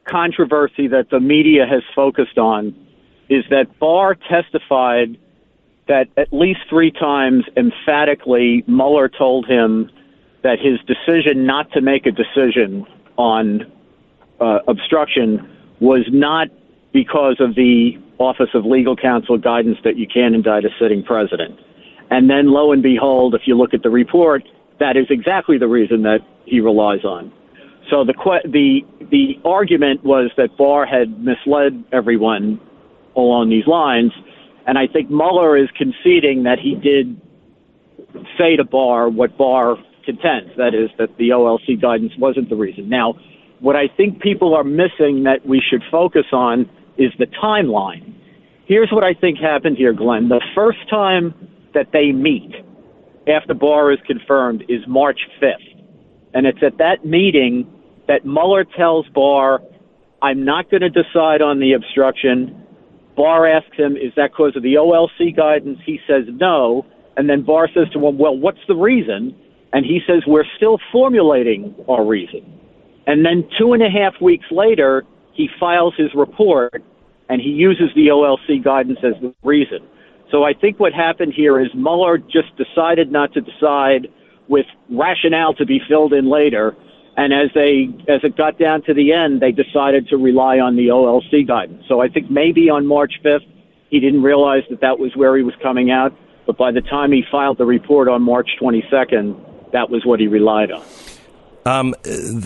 K: controversy that the media has focused on is that Barr testified that at least 3 times emphatically Mueller told him that his decision not to make a decision on obstruction was not because of the Office of Legal Counsel guidance that you can't indict a sitting president. And then, lo and behold, if you look at the report, that is exactly the reason that he relies on. So the argument was that Barr had misled everyone along these lines, and I think Mueller is conceding that he did say to Barr what Barr contends, that is, that the OLC guidance wasn't the reason. Now, what I think people are missing that we should focus on is the timeline. Here's what I think happened here, Glenn. The first time that they meet after Barr is confirmed is March 5th. And it's at that meeting that Mueller tells Barr, I'm not going to decide on the obstruction. Barr asks him, is that because of the OLC guidance? He says no. And then Barr says to him, well, what's the reason? And he says, we're still formulating our reason. And then 2.5 weeks later, he files his report, and he uses the OLC guidance as the reason. So I think what happened here is Mueller just decided not to decide with rationale to be filled in later. And as it got down to the end, they decided to rely on the OLC guidance. So I think maybe on March 5th, he didn't realize that was where he was coming out. But by the time he filed the report on March 22nd, that was what he relied on.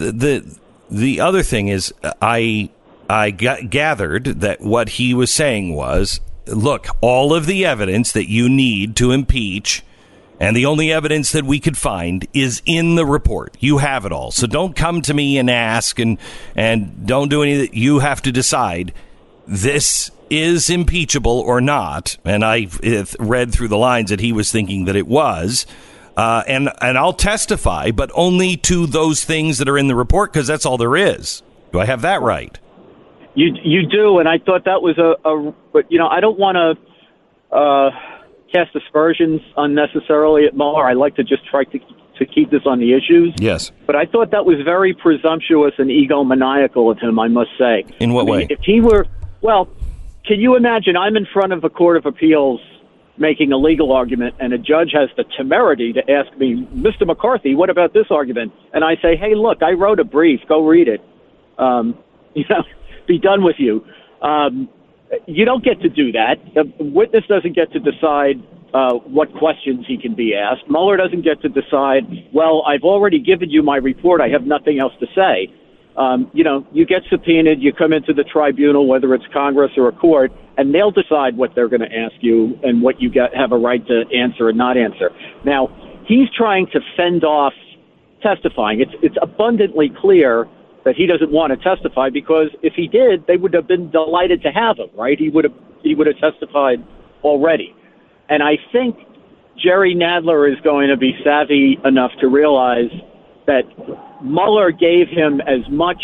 B: The other thing is, I gathered that what he was saying was, look, all of the evidence that you need to impeach, and the only evidence that we could find is in the report. You have it all. So don't come to me and ask and don't do anything. You have to decide this is impeachable or not. And I read through the lines that he was thinking that it was. And I'll testify, but only to those things that are in the report, because that's all there is. Do I have that right?
K: You do, and I thought that was but I don't want to cast aspersions unnecessarily at Mueller. I like to just try to keep this on the issues.
B: Yes.
K: But I thought that was very presumptuous and egomaniacal of him, I must say.
B: In what way?
K: If he were, can you imagine I'm in front of a court of appeals making a legal argument, and a judge has the temerity to ask me, Mr. McCarthy, what about this argument? And I say, hey, look, I wrote a brief. Go read it. Be done with you. You don't get to do that. The witness doesn't get to decide what questions he can be asked. Mueller doesn't get to decide, well, I've already given you my report. I have nothing else to say. You get subpoenaed, you come into the tribunal, whether it's Congress or a court, and they'll decide what they're going to ask you and what you have a right to answer and not answer. Now, he's trying to fend off testifying. It's abundantly clear that he doesn't want to testify, because if he did, they would have been delighted to have him, right? He would have testified already. And I think Jerry Nadler is going to be savvy enough to realize that Mueller gave him as much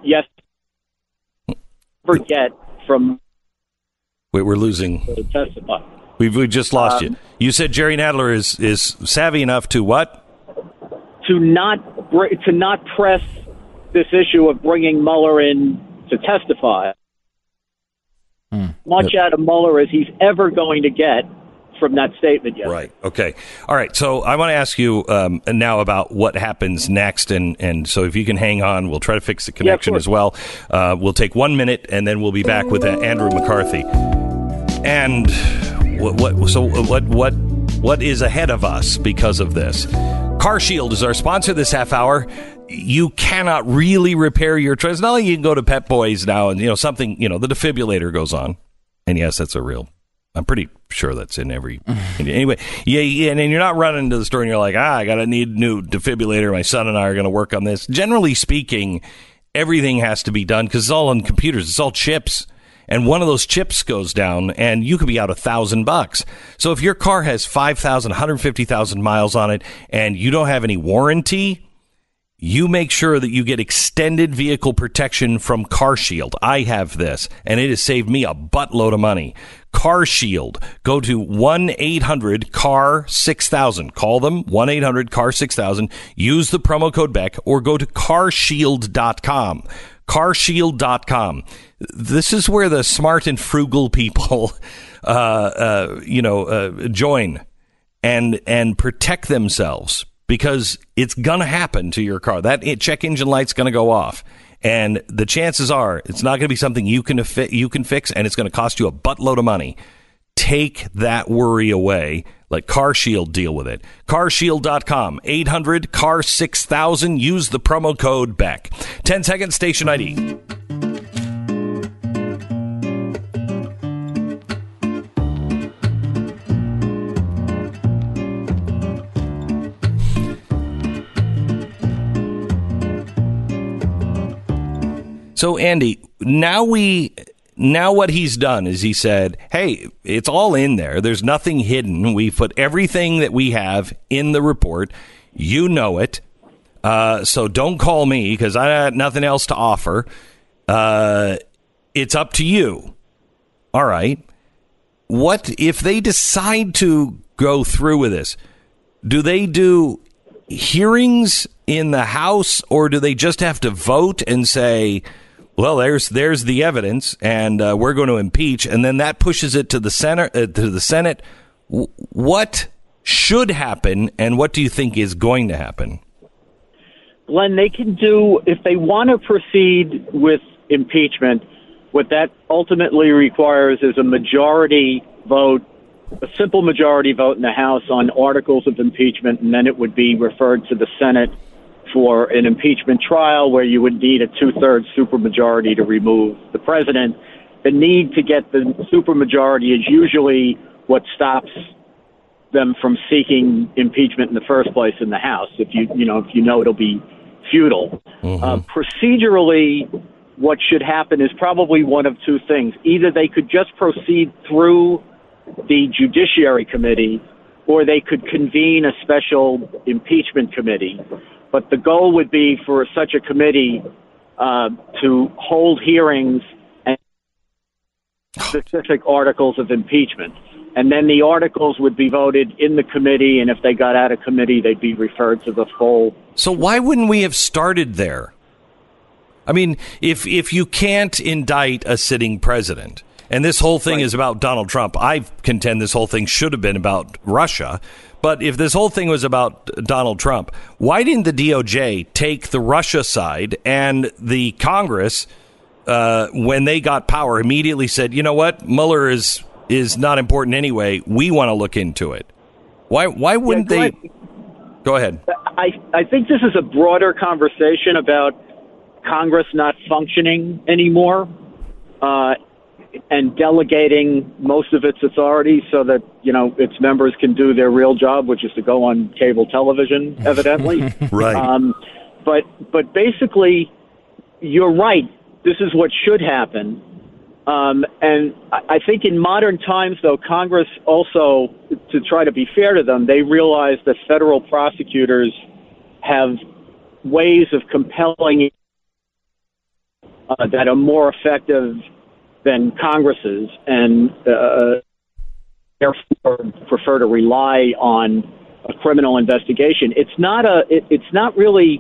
K: forget from.
B: Wait, we're losing.
K: To testify.
B: We just lost you. You said Jerry Nadler is savvy enough to what?
K: To not press this issue of bringing Mueller in to testify. Much out of Mueller as he's ever going to get from that statement yesterday.
B: Right. Okay. All right. So I want to ask you now about what happens next. And so if you can hang on, we'll try to fix the connection as well. We'll take 1 minute, and then we'll be back with Andrew McCarthy. And what is ahead of us because of this? CarShield is our sponsor this half hour. You cannot really repair your truck. It's not like you can go to Pep Boys now and, the defibrillator goes on. And yes, that's a real, I'm pretty sure that's in every, anyway. Yeah. And then you're not running to the store and you're like, I need a new defibrillator. My son and I are going to work on this. Generally speaking, everything has to be done because it's all on computers. It's all chips. And one of those chips goes down and you could be out $1,000. So if your car has 5,000, 150,000 miles on it and you don't have any warranty, you make sure that you get extended vehicle protection from CarShield. I have this, and it has saved me a buttload of money. CarShield. Go to 1-800-CAR-6000. Call them, 1-800-CAR-6000. Use the promo code Beck, or go to carshield.com. Carshield.com. This is where the smart and frugal people, join and protect themselves, because it's going to happen to your car. That check engine light's going to go off. And the chances are it's not going to be something you can fix, and it's going to cost you a buttload of money. Take that worry away. Let CarShield deal with it. Carshield.com, 800-CAR-6000. Use the promo code BECK. 10 seconds, station ID. So, Andy, now what he's done is he said, hey, it's all in there. There's nothing hidden. We put everything that we have in the report. You know it. So don't call me because I got nothing else to offer. It's up to you. All right. What if they decide to go through with this? Do they do hearings in the House, or do they just have to vote and say, well, there's the evidence, and we're going to impeach, and then that pushes it to the Senate? What should happen, and what do you think is going to happen?
K: Glenn, they can do, if they want to proceed with impeachment, what that ultimately requires is a majority vote, a simple majority vote in the House on articles of impeachment, and then it would be referred to the Senate for an impeachment trial where you would need a 2/3 supermajority to remove the president. The need to get the supermajority is usually what stops them from seeking impeachment in the first place in the House. If you know it'll be futile. Procedurally, what should happen is probably one of two things. Either they could just proceed through the Judiciary Committee, or they could convene a special impeachment committee. But the goal would be for such a committee to hold hearings and specific articles of impeachment. And then the articles would be voted in the committee, and if they got out of committee, they'd be referred to the full.
B: So why wouldn't we have started there? I mean, if you can't indict a sitting president, and this whole thing is about Donald Trump, I contend this whole thing should have been about Russia. But if this whole thing was about Donald Trump, why didn't the DOJ take the Russia side, and the Congress, when they got power, immediately said, you know what, Mueller is not important anyway. We want to look into it. Why wouldn't they? Go ahead.
K: I think this is a broader conversation about Congress not functioning anymore and delegating most of its authority so that, its members can do their real job, which is to go on cable television, evidently.
B: Right.
K: But basically, you're right. This is what should happen. And I think in modern times, though, Congress also, to try to be fair to them, they realize that federal prosecutors have ways of compelling that are more effective than Congress's, and therefore prefer to rely on a criminal investigation. It's not really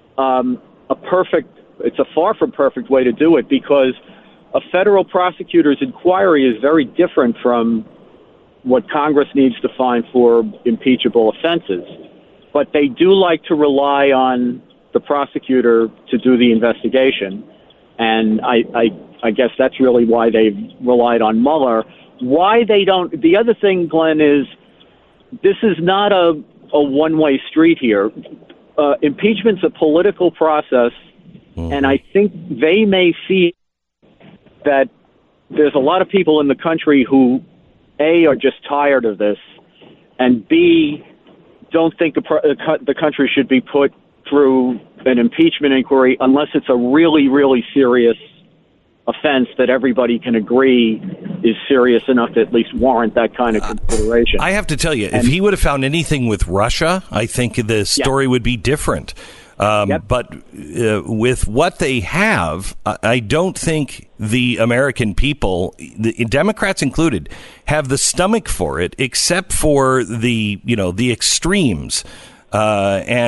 K: it's a far from perfect way to do it, because a federal prosecutor's inquiry is very different from what Congress needs to find for impeachable offenses. But they do like to rely on the prosecutor to do the investigation. And I guess that's really why they've relied on Mueller. Why they don't... The other thing, Glenn, is this is not a one-way street here. Impeachment's a political process, and I think they may feel that there's a lot of people in the country who, A, are just tired of this, and B, don't think the country should be put through an impeachment inquiry unless it's a really, really serious offense that everybody can agree is serious enough to at least warrant that kind of consideration.
B: I have to tell you, if he would have found anything with Russia, I think the story would be different. But with what they have, I don't think the American people, the Democrats included, have the stomach for it, except for the extremes. And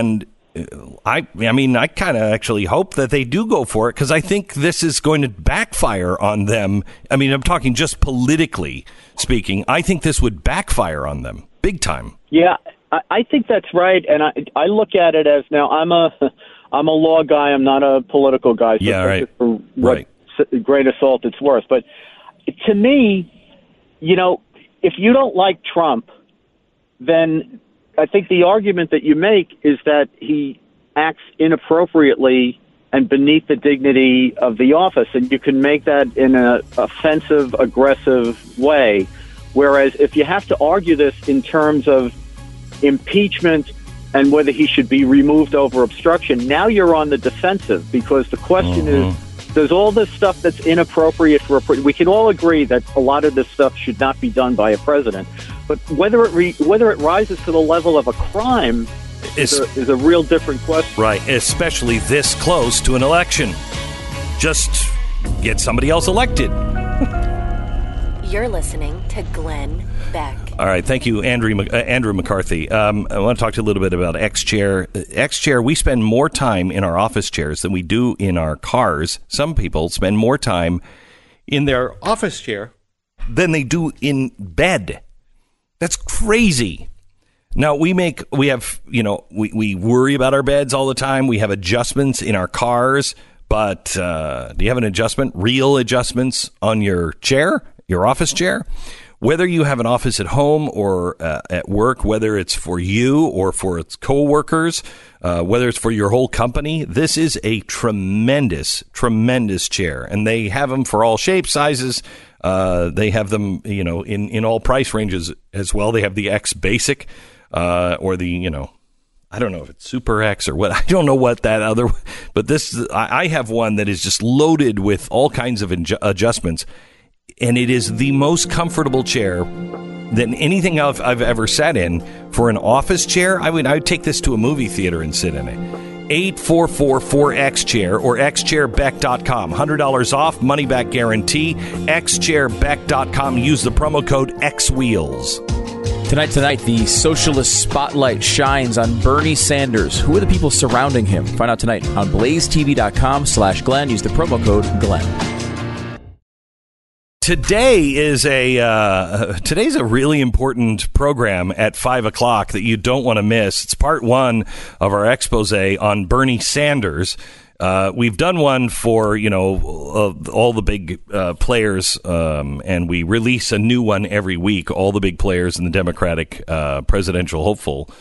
B: I mean, I kind of actually hope that they do go for it, because I think this is going to backfire on them. I mean, I'm talking just politically speaking. I think this would backfire on them big time.
K: Yeah, I think that's right, and I look at it as, now I'm a law guy. I'm not a political guy. So
B: yeah, right.
K: For what great assault it's worth. But to me, if you don't like Trump, then I think the argument that you make is that he acts inappropriately and beneath the dignity of the office, and you can make that in an offensive, aggressive way. Whereas if you have to argue this in terms of impeachment and whether he should be removed over obstruction, now you're on the defensive, because the question is, does all this stuff that's inappropriate we can all agree that a lot of this stuff should not be done by a president, but whether it rises to the level of a crime is a real different question.
B: Right, especially this close to an election. Just get somebody else elected.
A: You're listening to Glenn Beck.
B: All right, thank you, Andrew McCarthy. I want to talk to you a little bit about X-Chair. X-Chair, we spend more time in our office chairs than we do in our cars. Some people spend more time in their office chair than they do in bed. That's crazy. Now, we worry about our beds all the time. We have adjustments in our cars, but do you have an adjustment, real adjustments on your chair? Your office chair, whether you have an office at home or at work, whether it's for you or for its coworkers, whether it's for your whole company, this is a tremendous, tremendous chair. And they have them for all shapes, sizes. They have them, in all price ranges as well. They have the X Basic or the, I don't know if it's Super X or what. I don't know what that other, but this, I have one that is just loaded with all kinds of adjustments. And it is the most comfortable chair than anything I've ever sat in. For an office chair, I would take this to a movie theater and sit in it. 844-4X-Chair or xchairbeck.com. $100 off, money back guarantee. xchairbeck.com. Use the promo code XWheels.
D: Tonight, the socialist spotlight shines on Bernie Sanders. Who are the people surrounding him? Find out tonight on blazetv.com/Glenn. Use the promo code Glenn.
B: Today's a really important program at 5:00 that you don't want to miss. It's part one of our expose on Bernie Sanders. We've done one for all the big players, and we release a new one every week. All the big players in the Democratic presidential hopeful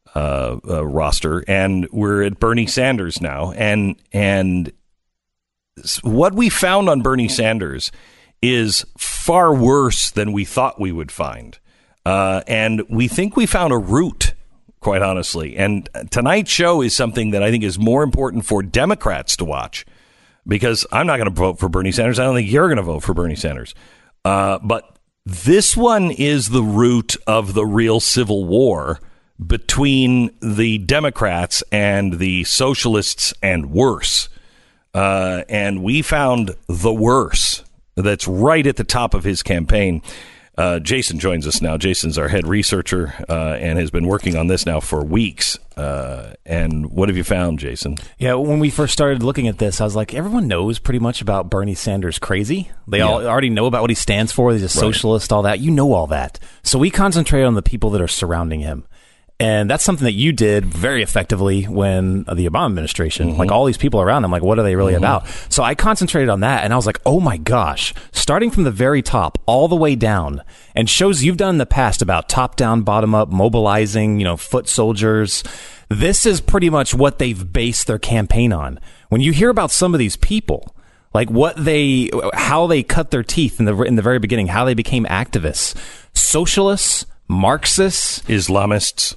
B: roster, and we're at Bernie Sanders now. And what we found on Bernie Sanders is far worse than we thought we would find. And we think we found a root, quite honestly. And tonight's show is something that I think is more important for Democrats to watch, because I'm not going to vote for Bernie Sanders. I don't think you're going to vote for Bernie Sanders. But this one is the root of the real civil war between the Democrats and the socialists and worse. And we found the worse. That's right at the top of his campaign. Jason joins us now. Jason's our head researcher and has been working on this now for weeks. And what have you found, Jason?
L: Yeah, when we first started looking at this, I was like, everyone knows pretty much about Bernie Sanders crazy. They all already know about what he stands for. He's a socialist, all that. You know all that. So we concentrate on the people that are surrounding him. And that's something that you did very effectively when the Obama administration, like all these people around him, like, what are they really about? So I concentrated on that, and I was like, oh my gosh, starting from the very top all the way down, and shows you've done in the past about top down, bottom up, mobilizing, foot soldiers. This is pretty much what they've based their campaign on. When you hear about some of these people, like how they cut their teeth in the very beginning, how they became activists, socialists, Marxists,
B: Islamists,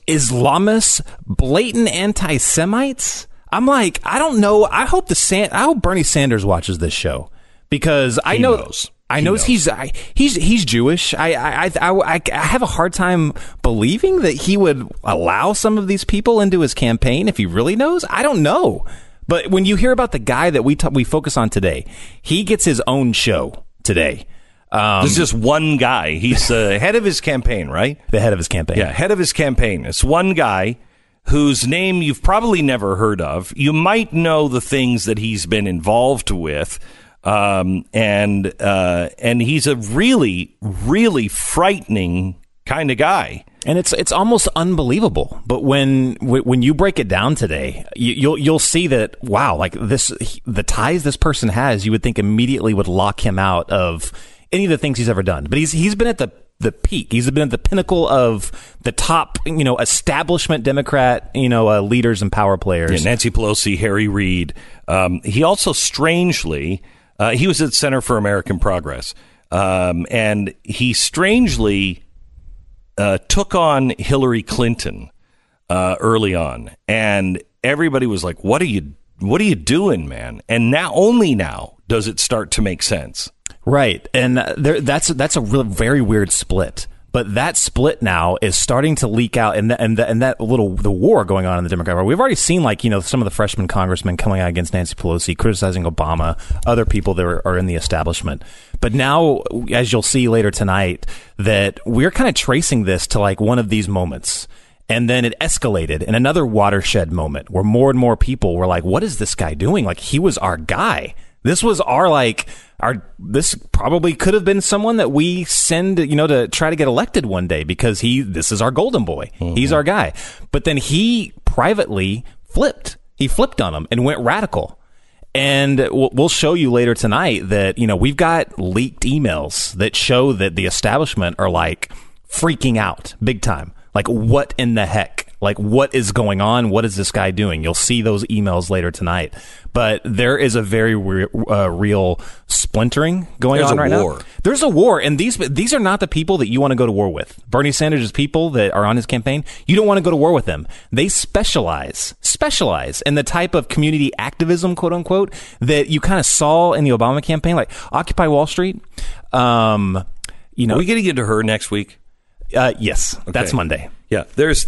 L: blatant anti-Semites. I'm like, I don't know. I hope Bernie Sanders watches this show, because I know he's Jewish. I have a hard time believing that he would allow some of these people into his campaign if he really knows. I don't know. But when you hear about the guy that we focus on today, he gets his own show today.
B: This is just one guy. He's the head of his campaign, right?
L: The head of his campaign.
B: Yeah, head of his campaign. It's one guy whose name you've probably never heard of. You might know the things that he's been involved with. And he's a really, really frightening kind of guy.
L: And it's almost unbelievable. But when you break it down today, you'll see that, wow, like the ties this person has, you would think immediately would lock him out of any of the things he's ever done. But he's been at the peak. He's been at the pinnacle of the top, establishment Democrat, leaders and power players.
B: Yeah, Nancy Pelosi, Harry Reid. He also strangely, he was at Center for American Progress, and he strangely took on Hillary Clinton early on, and everybody was like, "What are you doing, man?" And only now does it start to make sense.
L: Right, and that's a real very weird split. But that split now is starting to leak out, and the war going on in the Democrat Party. We've already seen some of the freshman congressmen coming out against Nancy Pelosi, criticizing Obama, other people that are in the establishment. But now, as you'll see later tonight, that we're kind of tracing this to one of these moments. And then it escalated in another watershed moment where more and more people were like, what is this guy doing? He was our guy. This was this probably could have been someone that we send, to try to get elected one day because this is our golden boy. Mm-hmm. He's our guy. But then he privately flipped. He flipped on him and went radical. And we'll show you later tonight that, we've got leaked emails that show that the establishment are freaking out big time. What in the heck? What is going on? What is this guy doing? You'll see those emails later tonight. But there is a very real splintering going on right now. There's a war. And these are not the people that you want to go to war with. Bernie Sanders' people that are on his campaign, you don't want to go to war with them. They specialize in the type of community activism, quote unquote, that you kind of saw in the Obama campaign, like Occupy Wall Street.
B: Are we going to get to her next week?
L: Yes, okay. That's Monday.
B: Yeah, there's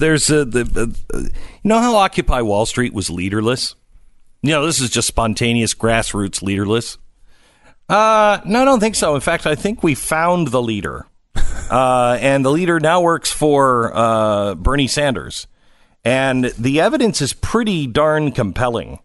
B: how Occupy Wall Street was leaderless? This is just spontaneous, grassroots, leaderless. No, I don't think so. In fact, I think we found the leader, and the leader now works for Bernie Sanders, and the evidence is pretty darn compelling.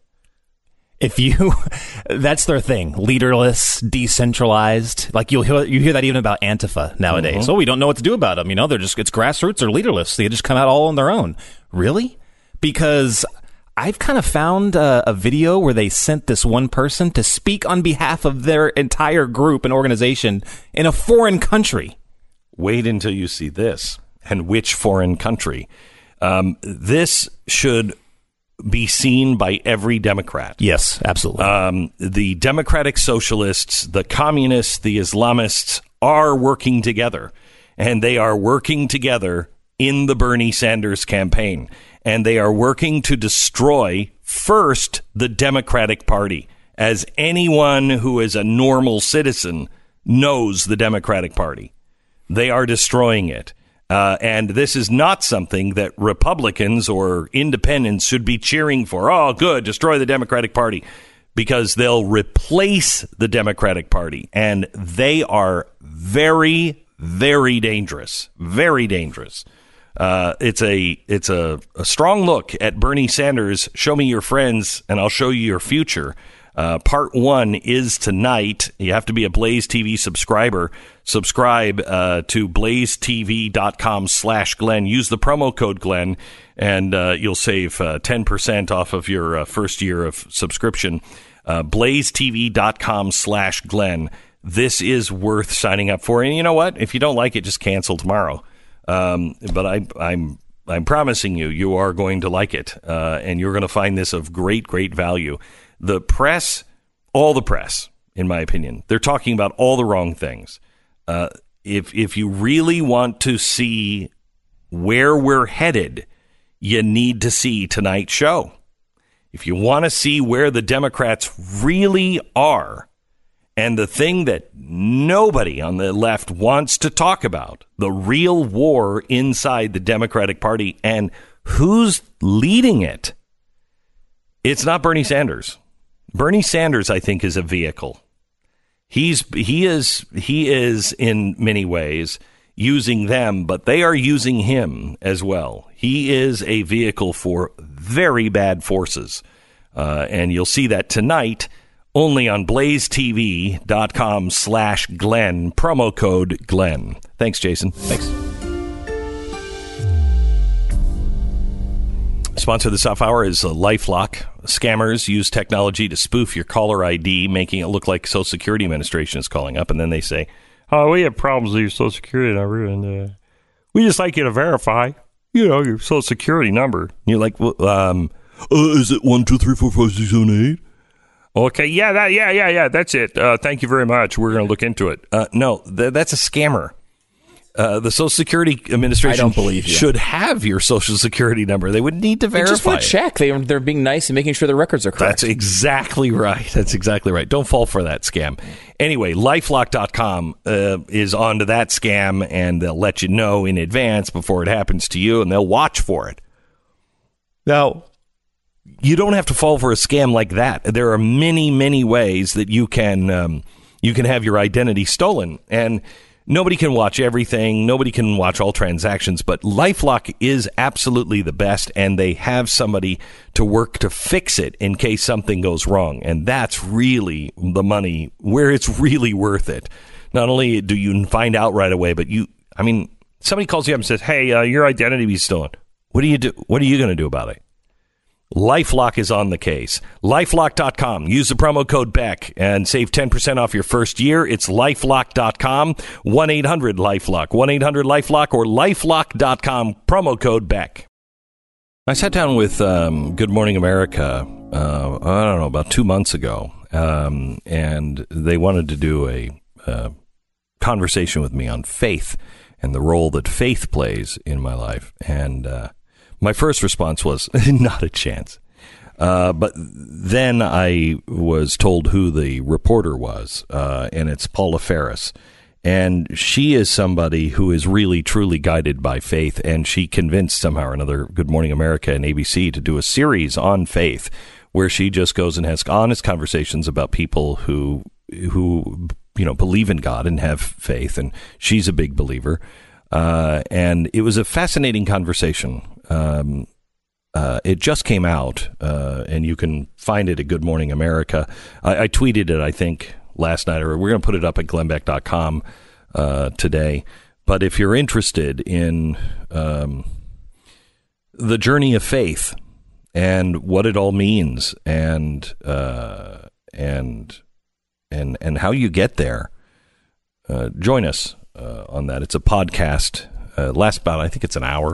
L: That's their thing. Leaderless, decentralized. You hear that even about Antifa nowadays. Mm-hmm. So we don't know what to do about them. It's grassroots or leaderless. They just come out all on their own. Really? Because I've kind of found a video where they sent this one person to speak on behalf of their entire group and organization in a foreign country.
B: Wait until you see this. And which foreign country? This should be seen by every Democrat.
L: Yes, absolutely.
B: The Democratic Socialists, the Communists, the Islamists are working together. And they are working together in the Bernie Sanders campaign. And they are working to destroy, first, the Democratic Party. As anyone who is a normal citizen knows the Democratic Party. They are destroying it. And this is not something that Republicans or independents should be cheering for. Oh, good, destroy the Democratic Party, because they'll replace the Democratic Party. And they are very, very dangerous, very dangerous. It's a strong look at Bernie Sanders. Show me your friends and I'll show you your future. Part 1 is tonight. You have to be a Blaze TV subscriber. Subscribe to blazetv.com/Glenn. Use the promo code Glenn, and you'll save 10% off of your first year of subscription. blazetv.com/Glenn. This is worth signing up for. And you know what? If you don't like it, just cancel tomorrow. But I'm promising you are going to like it, and you're going to find this of great, great value. The press, all the press, in my opinion, they're talking about all the wrong things. If you really want to see where we're headed, you need to see tonight's show. If you want to see where the Democrats really are, and the thing that nobody on the left wants to talk about, the real war inside the Democratic Party and who's leading it, it's not Bernie Sanders. Bernie Sanders, I think, is a vehicle. He is in many ways using them, but they are using him as well. He is a vehicle for very bad forces. And you'll see that tonight only on blazetv.com/Glenn, promo code Glenn. Thanks, Jason.
D: Thanks.
B: Sponsor of this half hour is LifeLock. Scammers use technology to spoof your caller ID, making it look like Social Security Administration is calling up, and then they say, "Oh, we have problems with your Social Security number, and we just like you to verify, your Social Security number." And you're like, well, "Is it 1 2 3 4 5 6 7 8?" Okay, yeah, that's it. Thank you very much. We're going to look into it. No, that's a scammer. The Social Security Administration
D: I don't believe you.
B: should have your Social Security number. They would need to verify.
D: Just want to check. They're being nice and making sure the records are correct.
B: That's exactly right. Don't fall for that scam. Anyway, LifeLock.com is onto that scam, and they'll let you know in advance before it happens to you, and they'll watch for it. Now, you don't have to fall for a scam like that. There are many, many ways that you can have your identity stolen, and nobody can watch everything. Nobody can watch all transactions, but LifeLock is absolutely the best, and they have somebody to work to fix it in case something goes wrong. And that's really the money where it's really worth it. Not only do you find out right away, but somebody calls you up and says, "Hey, your identity is stolen." What do you do? What are you going to do about it? LifeLock is on the case. LifeLock.com. Use the promo code Beck and save 10% off your first year. It's LifeLock.com. 1-800-LifeLock. 1-800-LifeLock or LifeLock.com. Promo code Beck. I sat down with Good Morning America, about 2 months ago, and they wanted to do a conversation with me on faith and the role that faith plays in my life. And my first response was, not a chance. But then I was told who the reporter was, and it's Paula Ferris. And she is somebody who is really, truly guided by faith, and she convinced somehow or another Good Morning America and ABC to do a series on faith where she just goes and has honest conversations about people who believe in God and have faith, and she's a big believer. And it was a fascinating conversation. It just came out, and you can find it at Good Morning America. I tweeted it, I think, last night, or we're going to put it up at glennbeck.com today. But if you're interested in the journey of faith and what it all means, and how you get there, join us on that. It's a podcast. Lasts about, I think it's an hour.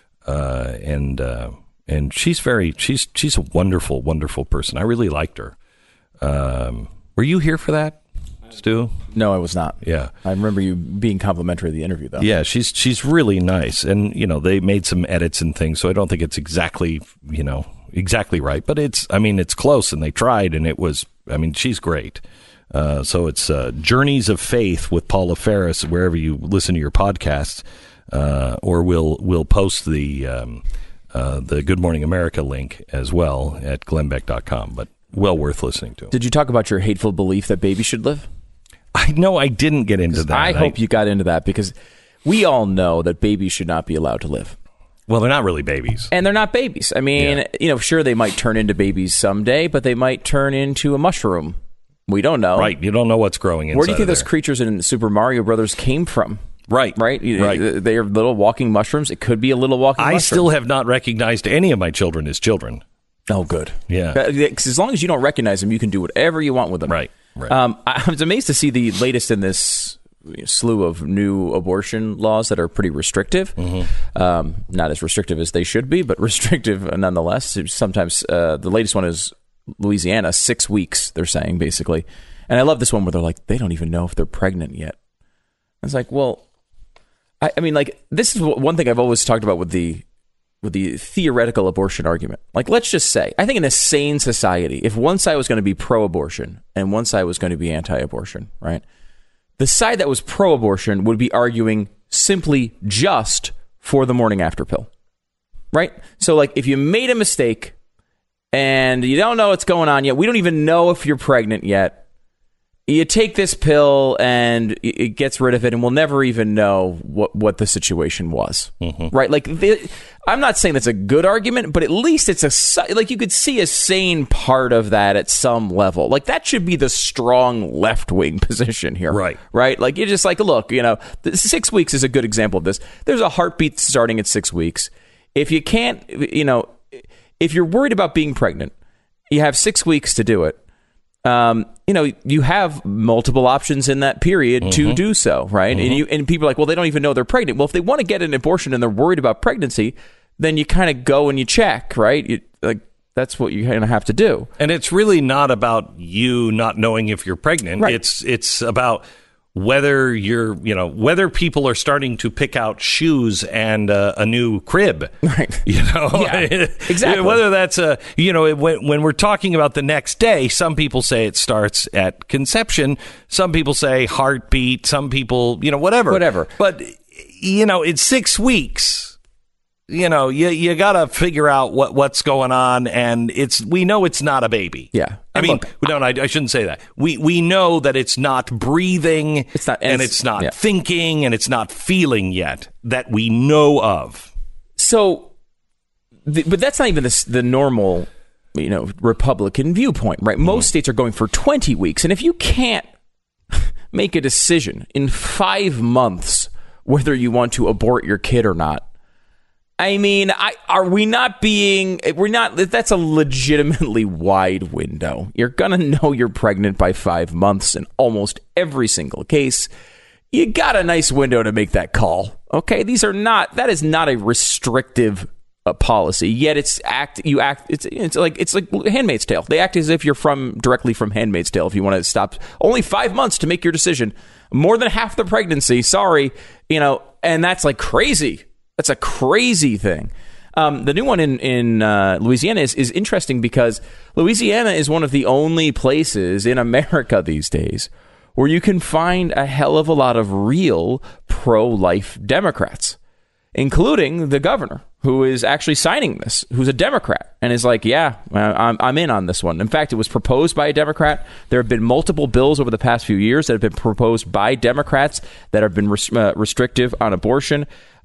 B: And she's a wonderful, wonderful person. I really liked her. Were you here for that, Stu?
D: No, I was not.
B: Yeah.
D: I remember you being complimentary of the interview, though.
B: Yeah, she's really nice. And, they made some edits and things, so I don't think it's exactly right. But it's close, and they tried, and she's great. So it's Journeys of Faith with Paula Ferris, wherever you listen to your podcasts. Or we'll post the Good Morning America link as well at glennbeck.com, but well worth listening to.
D: Did you talk about your hateful belief that babies should live?
B: I didn't get into that.
D: I hope you got into that, because we all know that babies should not be allowed to live.
B: Well, they're not really babies.
D: And they're not babies. Sure, they might turn into babies someday, but they might turn into a mushroom. We don't know.
B: Right. You don't know what's growing inside.
D: Where do you think those creatures in Super Mario Brothers came from?
B: Right.
D: They are little walking mushrooms. It could be a little walking mushroom.
B: I still have not recognized any of my children as children.
D: Oh, good.
B: Yeah.
D: As long as you don't recognize them, you can do whatever you want with them.
B: Right.
D: I was amazed to see the latest in this slew of new abortion laws that are pretty restrictive. Mm-hmm. Not as restrictive as they should be, but restrictive nonetheless. Sometimes the latest one is Louisiana, 6 weeks, they're saying, basically. And I love this one where they're like, they don't even know if they're pregnant yet. It's like, well, this is one thing I've always talked about with the theoretical abortion argument. Like, let's just say, I think in a sane society, if one side was going to be pro-abortion and one side was going to be anti-abortion, right? The side that was pro-abortion would be arguing simply just for the morning after pill, right? So, like, if you made a mistake and you don't know what's going on yet, we don't even know if you're pregnant yet, you take this pill and it gets rid of it, and we'll never even know what the situation was, right? Like, I'm not saying that's a good argument, but at least it's like you could see a sane part of that at some level. Like, that should be the strong left-wing position here, right? Like, you're just like, look, 6 weeks is a good example of this. There's a heartbeat starting at 6 weeks. If you can't, if you're worried about being pregnant, you have 6 weeks to do it. You have multiple options in that period to do so, right? And people are like, well, they don't even know they're pregnant. Well, if they want to get an abortion and they're worried about pregnancy, then you kind of go and you check, right? That's what you kind of have to do.
B: And it's really not about you not knowing if you're pregnant. Right. It's about whether whether people are starting to pick out shoes and a new crib,
D: right?
B: Yeah,
D: exactly.
B: Whether that's when we're talking about the next day, some people say it starts at conception, some people say heartbeat, some people, whatever. But it's 6 weeks. You got to figure out what's going on, and we know it's not a baby.
D: Yeah.
B: I shouldn't say that. We know that it's not breathing, it's not thinking, and it's not feeling yet, that we know of.
D: So, but that's not even the normal, Republican viewpoint, right? Most states are going for 20 weeks, and if you can't make a decision in 5 months whether you want to abort your kid or not, that's a legitimately wide window. You're going to know you're pregnant by 5 months in almost every single case. You got a nice window to make that call. Okay. That is not a restrictive policy, yet it's like Handmaid's Tale. They act as if you're directly from Handmaid's Tale. If you want to stop, only 5 months to make your decision, more than half the pregnancy. Sorry. And that's like crazy. That's a crazy thing. The new one in Louisiana is interesting because Louisiana is one of the only places in America these days where you can find a hell of a lot of real pro-life Democrats, including the governor, who is actually signing this, who's a Democrat, and is like, yeah, I'm in on this one. In fact, it was proposed by a Democrat. There have been multiple bills over the past few years that have been proposed by Democrats that have been restrictive on abortion.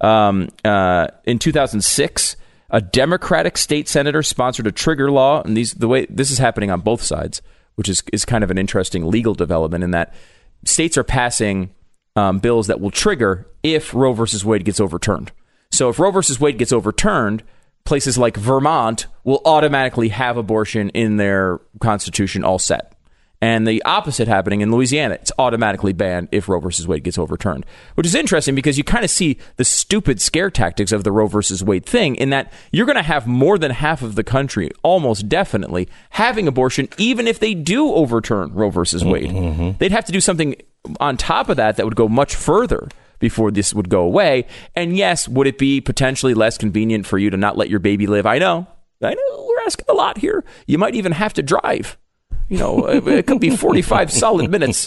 D: In 2006, a Democratic state senator sponsored a trigger law, and the way this is happening on both sides, which is kind of an interesting legal development in that states are passing bills that will trigger if Roe versus Wade gets overturned. So if Roe versus Wade gets overturned, places like Vermont will automatically have abortion in their constitution all set. And the opposite happening in Louisiana. It's automatically banned if Roe versus Wade gets overturned, which is interesting because you kind of see the stupid scare tactics of the Roe versus Wade thing in that you're going to have more than half of the country almost definitely having abortion, even if they do overturn Roe versus Wade. Mm-hmm. They'd have to do something on top of that would go much further before this would go away. And yes, would it be potentially less convenient for you to not let your baby live? I know we're asking a lot here. You might even have to drive. It could be 45 solid minutes.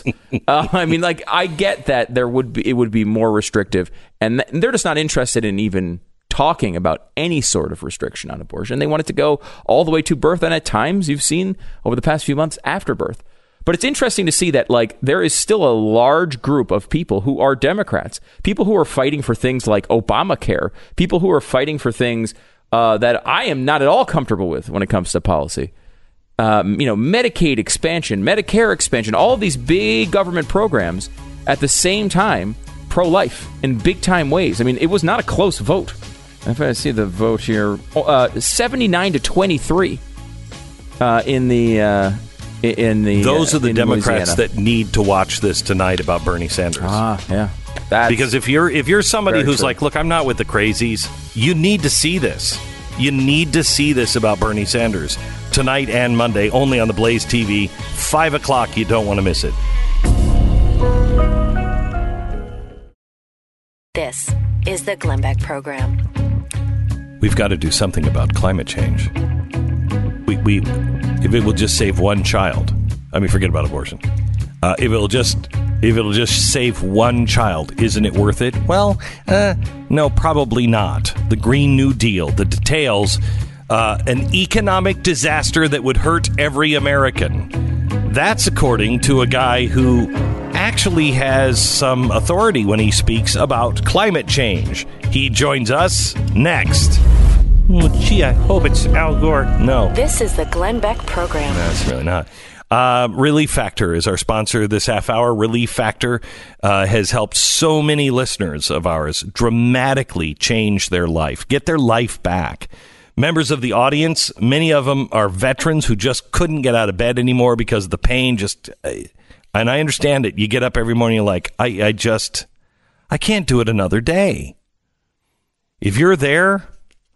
D: I get that it would be more restrictive, and they're just not interested in even talking about any sort of restriction on abortion. They want it to go all the way to birth, and at times you've seen over the past few months after birth. But it's interesting to see that there is still a large group of people who are Democrats, people who are fighting for things like Obamacare, people who are fighting for things that I am not at all comfortable with when it comes to policy. Medicaid expansion, Medicare expansion, all of these big government programs at the same time, pro-life in big time ways. It was not a close vote. If I see the vote here, 79-23 in the
B: those are the Democrats that need to watch this tonight about Bernie Sanders.
D: Yeah.
B: Because if you're somebody who's like, look, I'm not with the crazies, you need to see this. You need to see this about Bernie Sanders tonight and Monday, only on the Blaze TV, 5 o'clock. You don't want to miss it.
A: This is the Glenn Beck Program.
B: We've got to do something about climate change. We if it will just save one child, forget about abortion. If it'll just save one child, isn't it worth it? Well, no, probably not. The Green New Deal, the details, an economic disaster that would hurt every American. That's according to a guy who actually has some authority when he speaks about climate change. He joins us next. Oh, gee, I hope it's Al Gore. No.
A: This is the Glenn Beck Program.
B: That's really not. Relief Factor is our sponsor this half hour. Relief Factor has helped so many listeners of ours dramatically change their life, get their life back. Members of the audience, many of them are veterans who just couldn't get out of bed anymore because of the pain. And I understand it. You get up every morning, you're like, I can't do it another day. If you're there,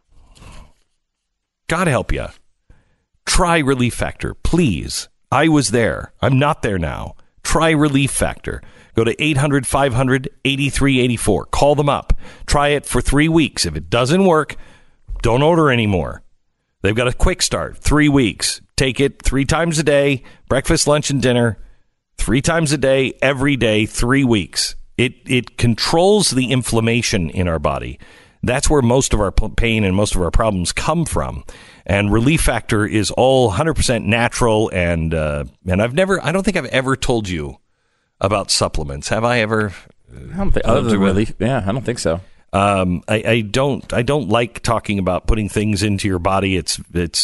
B: God help you. Try Relief Factor, please. I was there. I'm not there now. Try Relief Factor. Go to 800-500-8384. Call them up. Try it for 3 weeks. If it doesn't work, don't order anymore. They've got a quick start, 3 weeks. Take it 3 times a day, breakfast, lunch, and dinner, 3 times a day, every day, 3 weeks. It controls the inflammation in our body. That's where most of our pain and most of our problems come from. And Relief Factor is all 100% natural. And I don't think I've ever told you about supplements. Have I ever?
D: I don't think, other than Relief. Yeah, I don't think so.
B: I don't like talking about putting things into your body. It's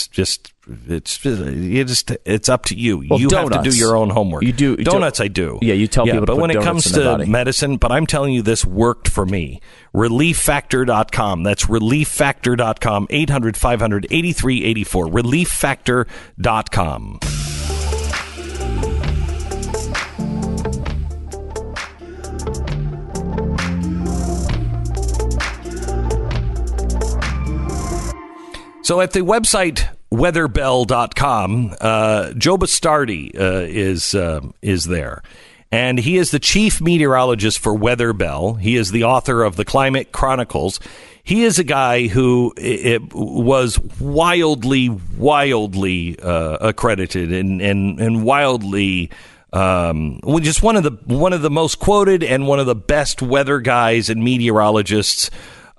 B: up to you.
D: Well,
B: you
D: donuts.
B: have to do your own homework.
D: You do
B: donuts. I do.
D: Yeah, you tell people.
B: But
D: to put
B: when it comes to
D: body.
B: medicine, but I'm telling you, this worked for me. ReliefFactor.com. That's ReliefFactor.com. 800-500-8384. ReliefFactor.com. So at the website weatherbell.com, Joe Bastardi is there. And he is the chief meteorologist for Weather Bell. He is the author of the Climate Chronicles. He is a guy who was wildly accredited and wildly just one of the most quoted and one of the best weather guys and meteorologists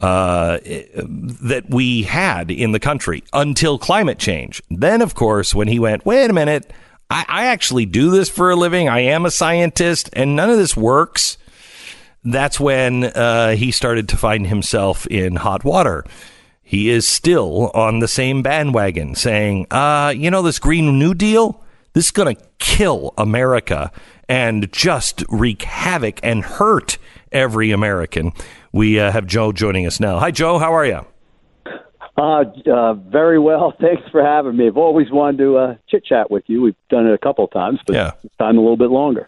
B: that we had in the country until climate change. Then, of course, when he went, wait a minute, I actually do this for a living. I am a scientist and none of this works. That's when he started to find himself in hot water. He is still on the same bandwagon saying, this Green New Deal, this is going to kill America and just wreak havoc and hurt every American. We have Joe joining us now. Hi, Joe. How are you?
K: Very well. Thanks for having me. I've always wanted to chit-chat with you. We've done it a couple of times, but It's time a little bit longer.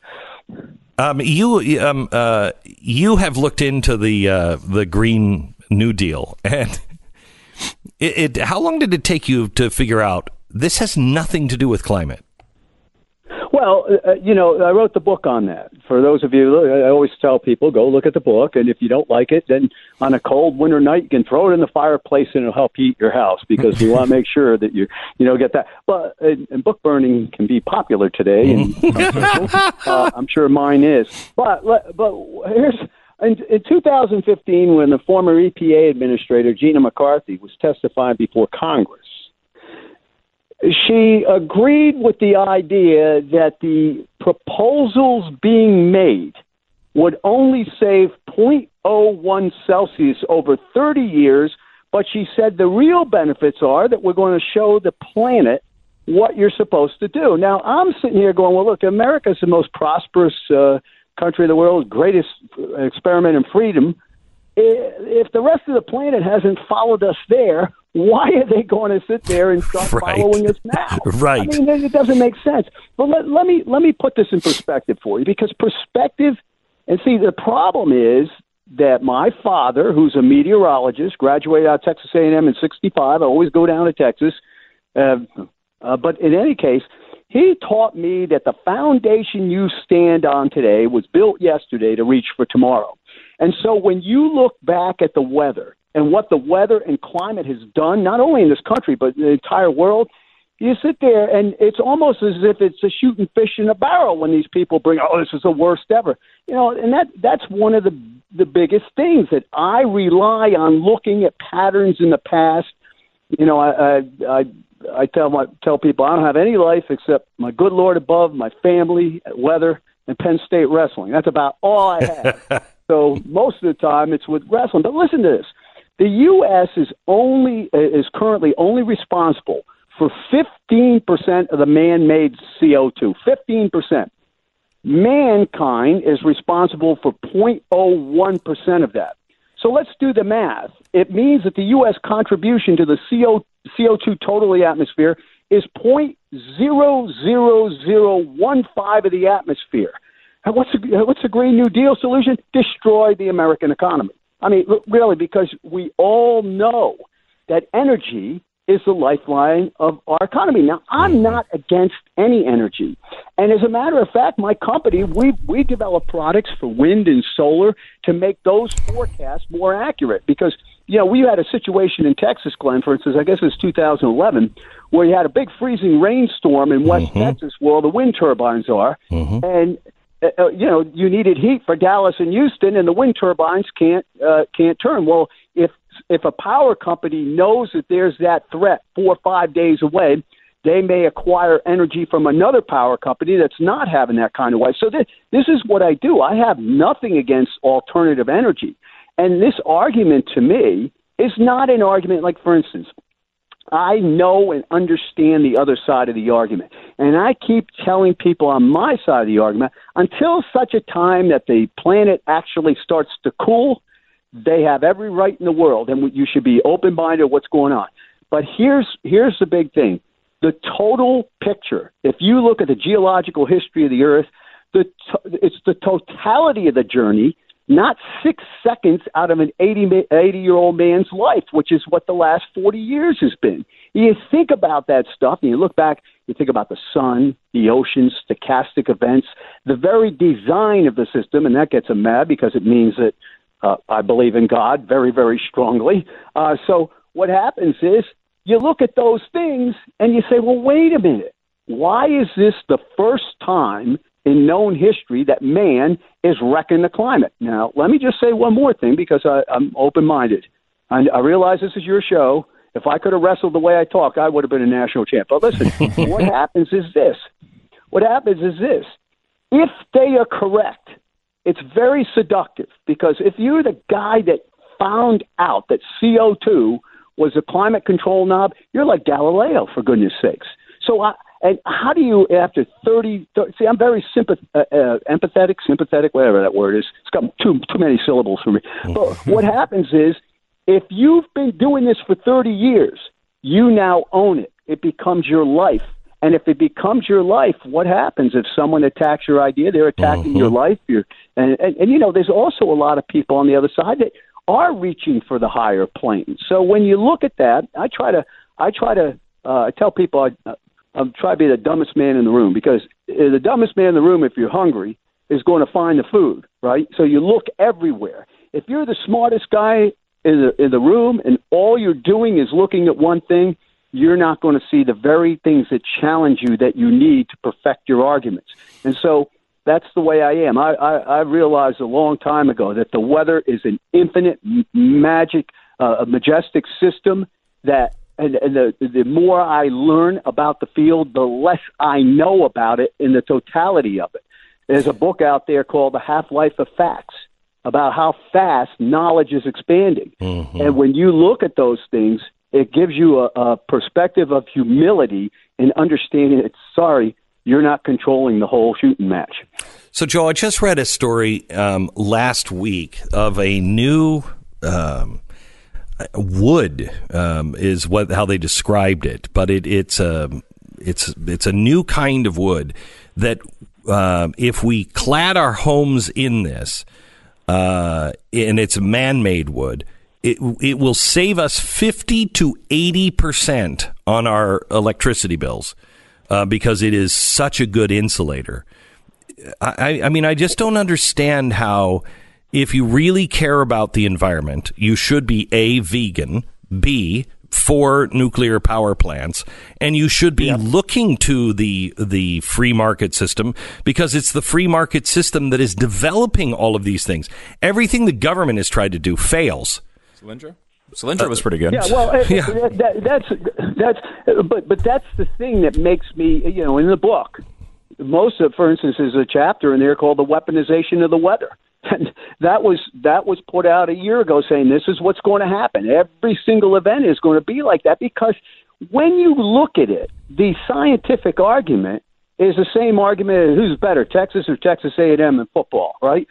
B: You have looked into the Green New Deal, and how long did it take you to figure out this has nothing to do with climate?
K: Well, I wrote the book on that. For those of you, I always tell people, go look at the book, and if you don't like it, then on a cold winter night, you can throw it in the fireplace and it'll help heat your house, because we want to make sure that you get that. But and book burning can be popular today, and I'm sure mine is. But here's in 2015, when the former EPA administrator Gina McCarthy was testifying before Congress, she agreed with the idea that the proposals being made would only save 0.01 Celsius over 30 years, but she said the real benefits are that we're going to show the planet what you're supposed to do. Now, I'm sitting here going, well, look, America's the most prosperous country in the world, greatest experiment in freedom. If the rest of the planet hasn't followed us there, why are they going to sit there and start following us now?
B: Right.
K: I mean, it doesn't make sense. But let me put this in perspective for you, because perspective, and see, the problem is that my father, who's a meteorologist, graduated out of Texas A&M in '65. I always go down to Texas. But in any case, he taught me that the foundation you stand on today was built yesterday to reach for tomorrow. And so when you look back at the weather and what the weather and climate has done, not only in this country, but in the entire world, you sit there and it's almost as if it's a shooting fish in a barrel when these people bring, this is the worst ever. And that's one of the biggest things, that I rely on looking at patterns in the past. I I tell people I don't have any life except my good Lord above, my family, weather, and Penn State wrestling. That's about all I have. So most of the time it's with wrestling. But listen to this. The U.S. is currently only responsible for 15% of the man-made CO2. 15%. Mankind is responsible for 0.01% of that. So let's do the math. It means that the U.S. contribution to the CO2 total of the atmosphere is 0.00015 of the atmosphere. And what's the Green New Deal solution? Destroy the American economy. I mean, really, because we all know that energy is the lifeline of our economy. Now, I'm not against any energy. And as a matter of fact, my company, we develop products for wind and solar to make those forecasts more accurate. Because, we had a situation in Texas, Glenn, for instance, I guess it was 2011, where you had a big freezing rainstorm in West Texas where all the wind turbines are. And, you needed heat for Dallas and Houston, and the wind turbines can't turn. Well, if a power company knows that there's that threat 4 or 5 days away, they may acquire energy from another power company that's not having that kind of way. So this is what I do. I have nothing against alternative energy. And this argument to me is not an argument like, for instance, I know and understand the other side of the argument. And I keep telling people on my side of the argument, until such a time that the planet actually starts to cool, they have every right in the world, and you should be open-minded to what's going on. But here's the big thing. The total picture, if you look at the geological history of the Earth, it's the totality of the journey, not 6 seconds out of an 80-year-old man's life, which is what the last 40 years has been. You think about that stuff, and you look back, you think about the sun, the oceans, stochastic events, the very design of the system, and that gets them mad because it means that I believe in God very, very strongly. So what happens is you look at those things and you say, well, wait a minute. Why is this the first time in known history that man is wrecking the climate? Now, let me just say one more thing because I'm open-minded. I realize this is your show. If I could have wrestled the way I talk, I would have been a national champ. But listen, what happens is this. If they are correct, it's very seductive because if you're the guy that found out that CO2 was a climate control knob, you're like Galileo, for goodness sakes. So and how do you, after 30 see, I'm very empathetic, sympathetic, whatever that word is. It's got too many syllables for me. But what happens is if you've been doing this for 30 years, you now own it. It becomes your life. And if it becomes your life, what happens if someone attacks your idea? They're attacking your life. And there's also a lot of people on the other side that are reaching for the higher plane. So when you look at that, I try to tell people I'm trying to be the dumbest man in the room because the dumbest man in the room, if you're hungry, is going to find the food, right? So you look everywhere. If you're the smartest guy in the room and all you're doing is looking at one thing, you're not going to see the very things that challenge you that you need to perfect your arguments. And so that's the way I am. I realized a long time ago that the weather is an infinite, majestic system that, and the more I learn about the field, the less I know about it in the totality of it. There's a book out there called The Half-Life of Facts about how fast knowledge is expanding. And when you look at those things, it gives you a perspective of humility and understanding that, sorry, you're not controlling the whole shooting match.
B: So, Joe, I just read a story last week of a new wood is how they described it, but it's a new kind of wood that if we clad our homes in this, and it's man-made wood, it will save us 50 to 80% on our electricity bills because it is such a good insulator. I mean, I just don't understand how, if you really care about the environment, you should be A, vegan, B, for nuclear power plants, and you should be looking to the free market system because it's the free market system that is developing all of these things. Everything the government has tried to do fails.
D: Lindra? Cylindro was pretty good.
M: Yeah, well, that's the thing that makes me, in the book, most of, for instance, is a chapter in there called "The Weaponization of the Weather." And that was put out a year ago, saying this is what's going to happen. Every single event is going to be like that, because when you look at it, the scientific argument is the same argument: who's better, Texas or Texas A&M in football, right?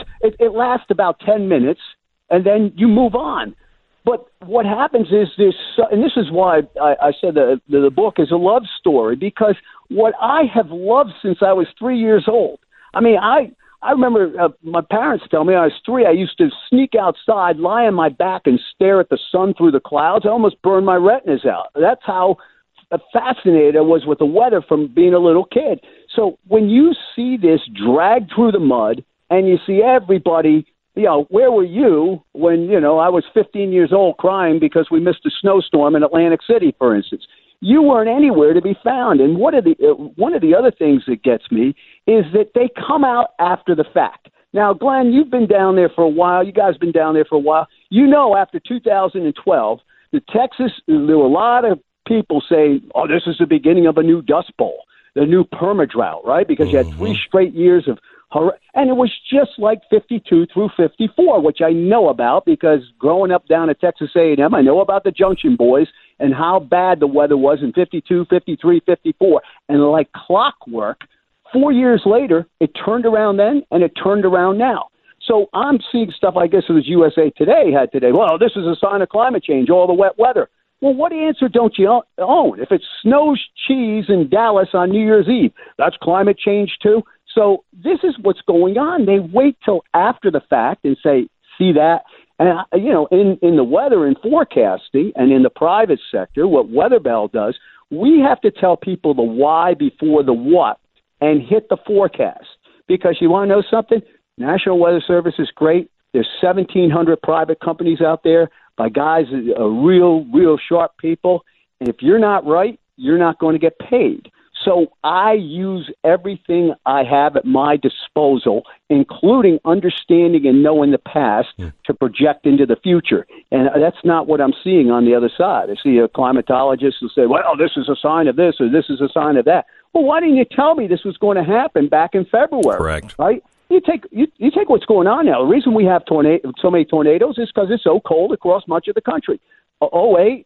M: It lasts about 10 minutes, and then you move on. But what happens is this, and this is why I said the book is a love story, because what I have loved since I was 3 years old. I mean, I remember my parents tell me I was 3. I used to sneak outside, lie on my back, and stare at the sun through the clouds. I almost burned my retinas out. That's how fascinated I was with the weather from being a little kid. So when you see this dragged through the mud, and you see everybody, where were you when, I was 15 years old crying because we missed a snowstorm in Atlantic City, for instance? You weren't anywhere to be found. And one of the other things that gets me is that they come out after the fact. Now, Glenn, you've been down there for a while. You guys have been down there for a while. After 2012, there were a lot of people saying, oh, this is the beginning of a new Dust Bowl, the new perma-drought, right? Because you had 3 straight years of and it was just like 52 through 54, which I know about because growing up down at Texas A&M, I know about the Junction Boys and how bad the weather was in 52, 53, 54. And like clockwork, 4 years later, it turned around then and it turned around now. So I'm seeing stuff, I guess it was USA Today had today. Well, this is a sign of climate change, all the wet weather. Well, what answer don't you own? If it snows cheese in Dallas on New Year's Eve, that's climate change too. So this is what's going on. They wait till after the fact and say, see that? And, in the weather and forecasting and in the private sector, what WeatherBell does, we have to tell people the why before the what and hit the forecast. Because you want to know something? National Weather Service is great. There's 1,700 private companies out there by guys, real sharp people. And if you're not right, you're not going to get paid. So I use everything I have at my disposal, including understanding and knowing the past, to project into the future. And that's not what I'm seeing on the other side. I see a climatologist who say, well, this is a sign of this or this is a sign of that. Well, why didn't you tell me this was going to happen back in February? Correct. Right? You take what's going on now. The reason we have so many tornadoes is because it's so cold across much of the country. 2008,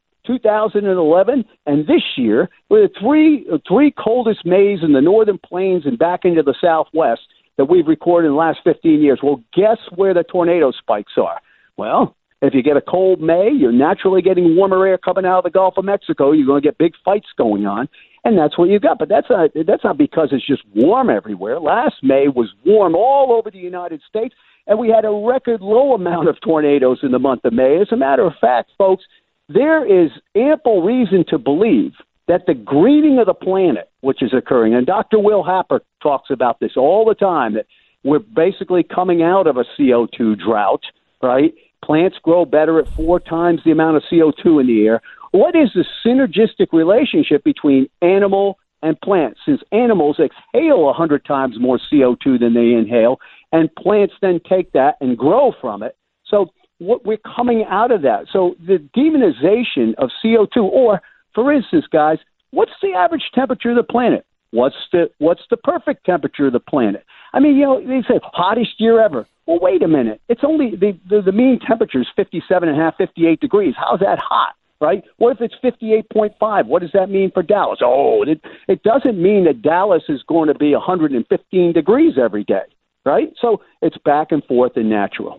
M: 2011, and this year were the three coldest Mays in the northern plains and back into the southwest that we've recorded in the last 15 years. Well, guess where the tornado spikes are? Well, if you get a cold May, you're naturally getting warmer air coming out of the Gulf of Mexico. You're going to get big fights going on, and that's what you got. But that's not because it's just warm everywhere. Last May was warm all over the United States, and we had a record low amount of tornadoes in the month of May. As a matter of fact, folks, there is ample reason to believe that the greening of the planet, which is occurring, and Dr. Will Happer talks about this all the time, that we're basically coming out of a CO2 drought, right? Plants grow better at 4 times the amount of CO2 in the air. What is the synergistic relationship between animal and plant? Since animals exhale 100 times more CO2 than they inhale, and plants then take that and grow from it. So we're coming out of that. So the demonization of CO2, or for instance, guys, what's the average temperature of the planet? What's the perfect temperature of the planet? I mean, they say hottest year ever. Well, wait a minute. It's only the mean temperature is 57.5, 58 degrees. How's that hot, right? What if it's 58.5? What does that mean for Dallas? Oh, it doesn't mean that Dallas is going to be 115 degrees every day, right? So it's back and forth and natural.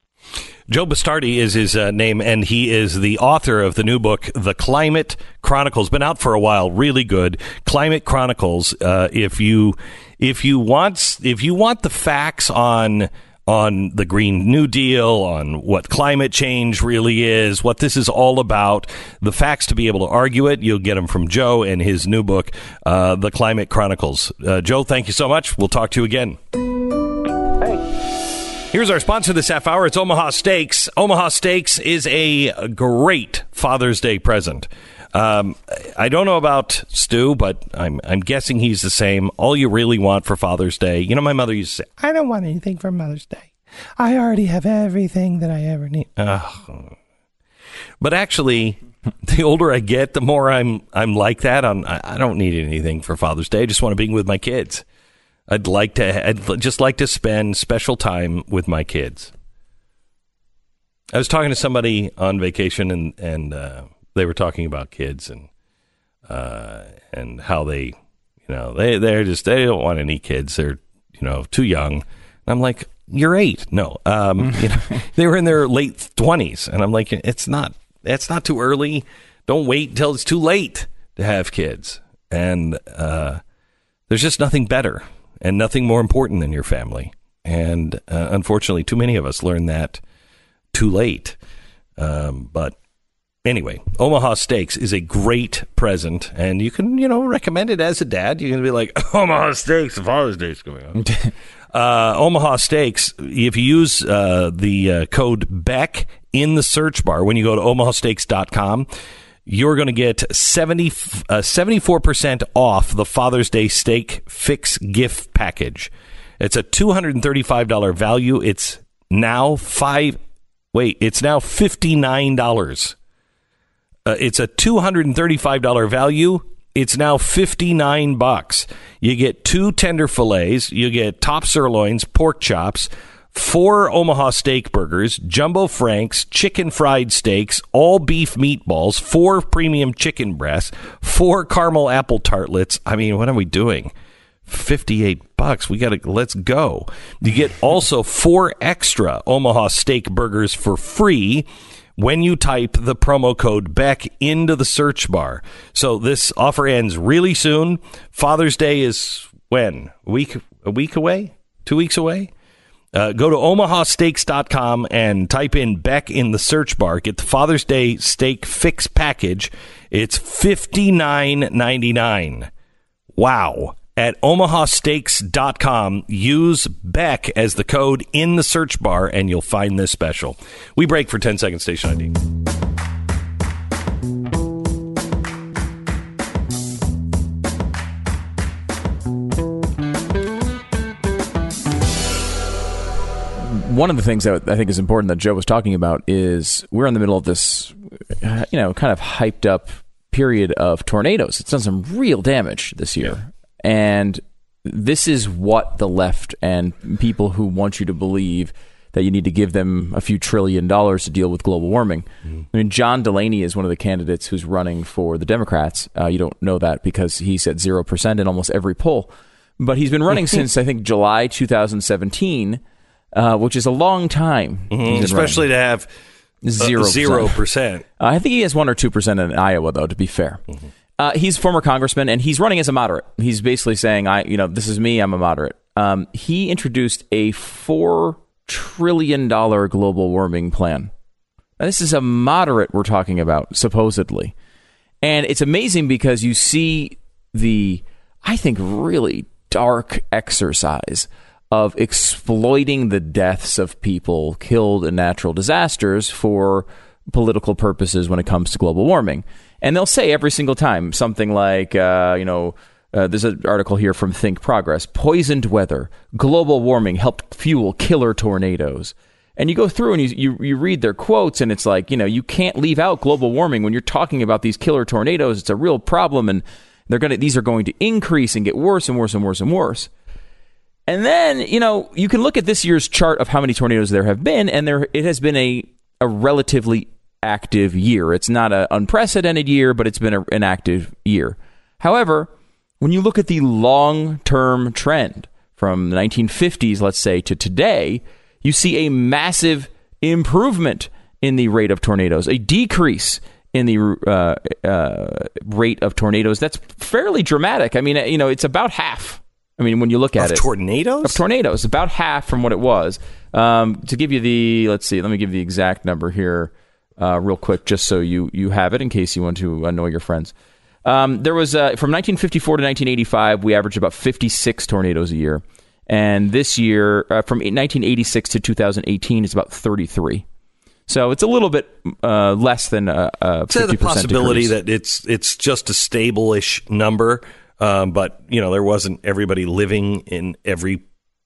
B: Joe Bastardi is his name, and he is the author of the new book, The Climate Chronicles. Been out for a while, really good. Climate Chronicles. If you want the facts on the Green New Deal, on what climate change really is, what this is all about, the facts to be able to argue it, you'll get them from Joe and his new book, The Climate Chronicles. Joe, thank you so much. We'll talk to you again. Here's our sponsor this half hour. It's Omaha Steaks. Omaha Steaks is a great Father's Day present. I don't know about Stu, but I'm guessing he's the same. All you really want for Father's Day. My mother used to say, I don't want anything for Mother's Day. I already have everything that I ever need. But actually, the older I get, the more I'm like that. I don't need anything for Father's Day. I just want to be with my kids. I'd just like to spend special time with my kids. I was talking to somebody on vacation, and they were talking about kids and how they, they don't want any kids. They're too young. And I'm like, you're 8. No, they were in their late 20s, and I'm like, it's not too early. Don't wait until it's too late to have kids. And there's just nothing better and nothing more important than your family. And unfortunately, too many of us learn that too late. But anyway, Omaha Steaks is a great present, and you can, recommend it as a dad. You can be like, Omaha Steaks, Father's Day's going on. Omaha Steaks, if you use the code BECK in the search bar when you go to omahasteaks.com, you're going to get 74% off the Father's Day Steak Fix gift package. It's a $235 value. It's now $59. It's a $235 value. It's now $59. You get 2 tender fillets. You get top sirloins, pork chops, 4 Omaha steak burgers, jumbo franks, chicken fried steaks, all beef meatballs, 4 premium chicken breasts, 4 caramel apple tartlets. I mean, what are we doing? $58. Let's go. You get also 4 extra Omaha steak burgers for free when you type the promo code BECK into the search bar. So this offer ends really soon. Father's Day is when? A week away? 2 weeks away? Go to omahasteaks.com and type in BECK in the search bar. Get the Father's Day Steak Fix package. It's $59.99. Wow. At omahasteaks.com, use BECK as the code in the search bar, and you'll find this special. We break for 10-second station ID.
D: One of the things that I think is important that Joe was talking about is we're in the middle of this, kind of hyped up period of tornadoes. It's done some real damage this year. Yeah. And this is what the left and people who want you to believe that you need to give them a few $1 trillion to deal with global warming. Mm-hmm. I mean, John Delaney is one of the candidates who's running for the Democrats. You don't know that because he's at 0% in almost every poll. But he's been running since, I think, July 2017, which is a long time.
B: Mm-hmm. Especially running. To have 0%.
D: I think he has 1 or 2% in Iowa, though, to be fair. Mm-hmm. He's a former congressman, and he's running as a moderate. He's basically saying, this is me, I'm a moderate. He introduced a $4 trillion global warming plan. Now, this is a moderate we're talking about, supposedly. And it's amazing because you see the, I think, really dark exercise of exploiting the deaths of people killed in natural disasters for political purposes when it comes to global warming. And they'll say every single time something like, there's an article here from Think Progress, poisoned weather, global warming helped fuel killer tornadoes. And you go through and you read their quotes, and it's like, you can't leave out global warming when you're talking about these killer tornadoes. It's a real problem, and these are going to increase and get worse and worse and worse and worse. And then, you can look at this year's chart of how many tornadoes there have been, and it has been a relatively active year. It's not an unprecedented year, but it's been an active year. However, when you look at the long-term trend from the 1950s, let's say, to today, you see a massive improvement in the rate of tornadoes, a decrease in the rate of tornadoes. That's fairly dramatic. I mean, it's about half. I mean, when you look at it.
B: Tornadoes?
D: Of tornadoes. About half from what it was. To give you let me give the exact number here. Real quick, just so you have it in case you want to annoy your friends. There was, from 1954 to 1985, we averaged about 56 tornadoes a year. And this year, from 1986 to 2018, it's about 33. So it's a little bit less than 50%
B: the possibility
D: decrease.
B: That it's just a stable-ish number, but there wasn't everybody living in every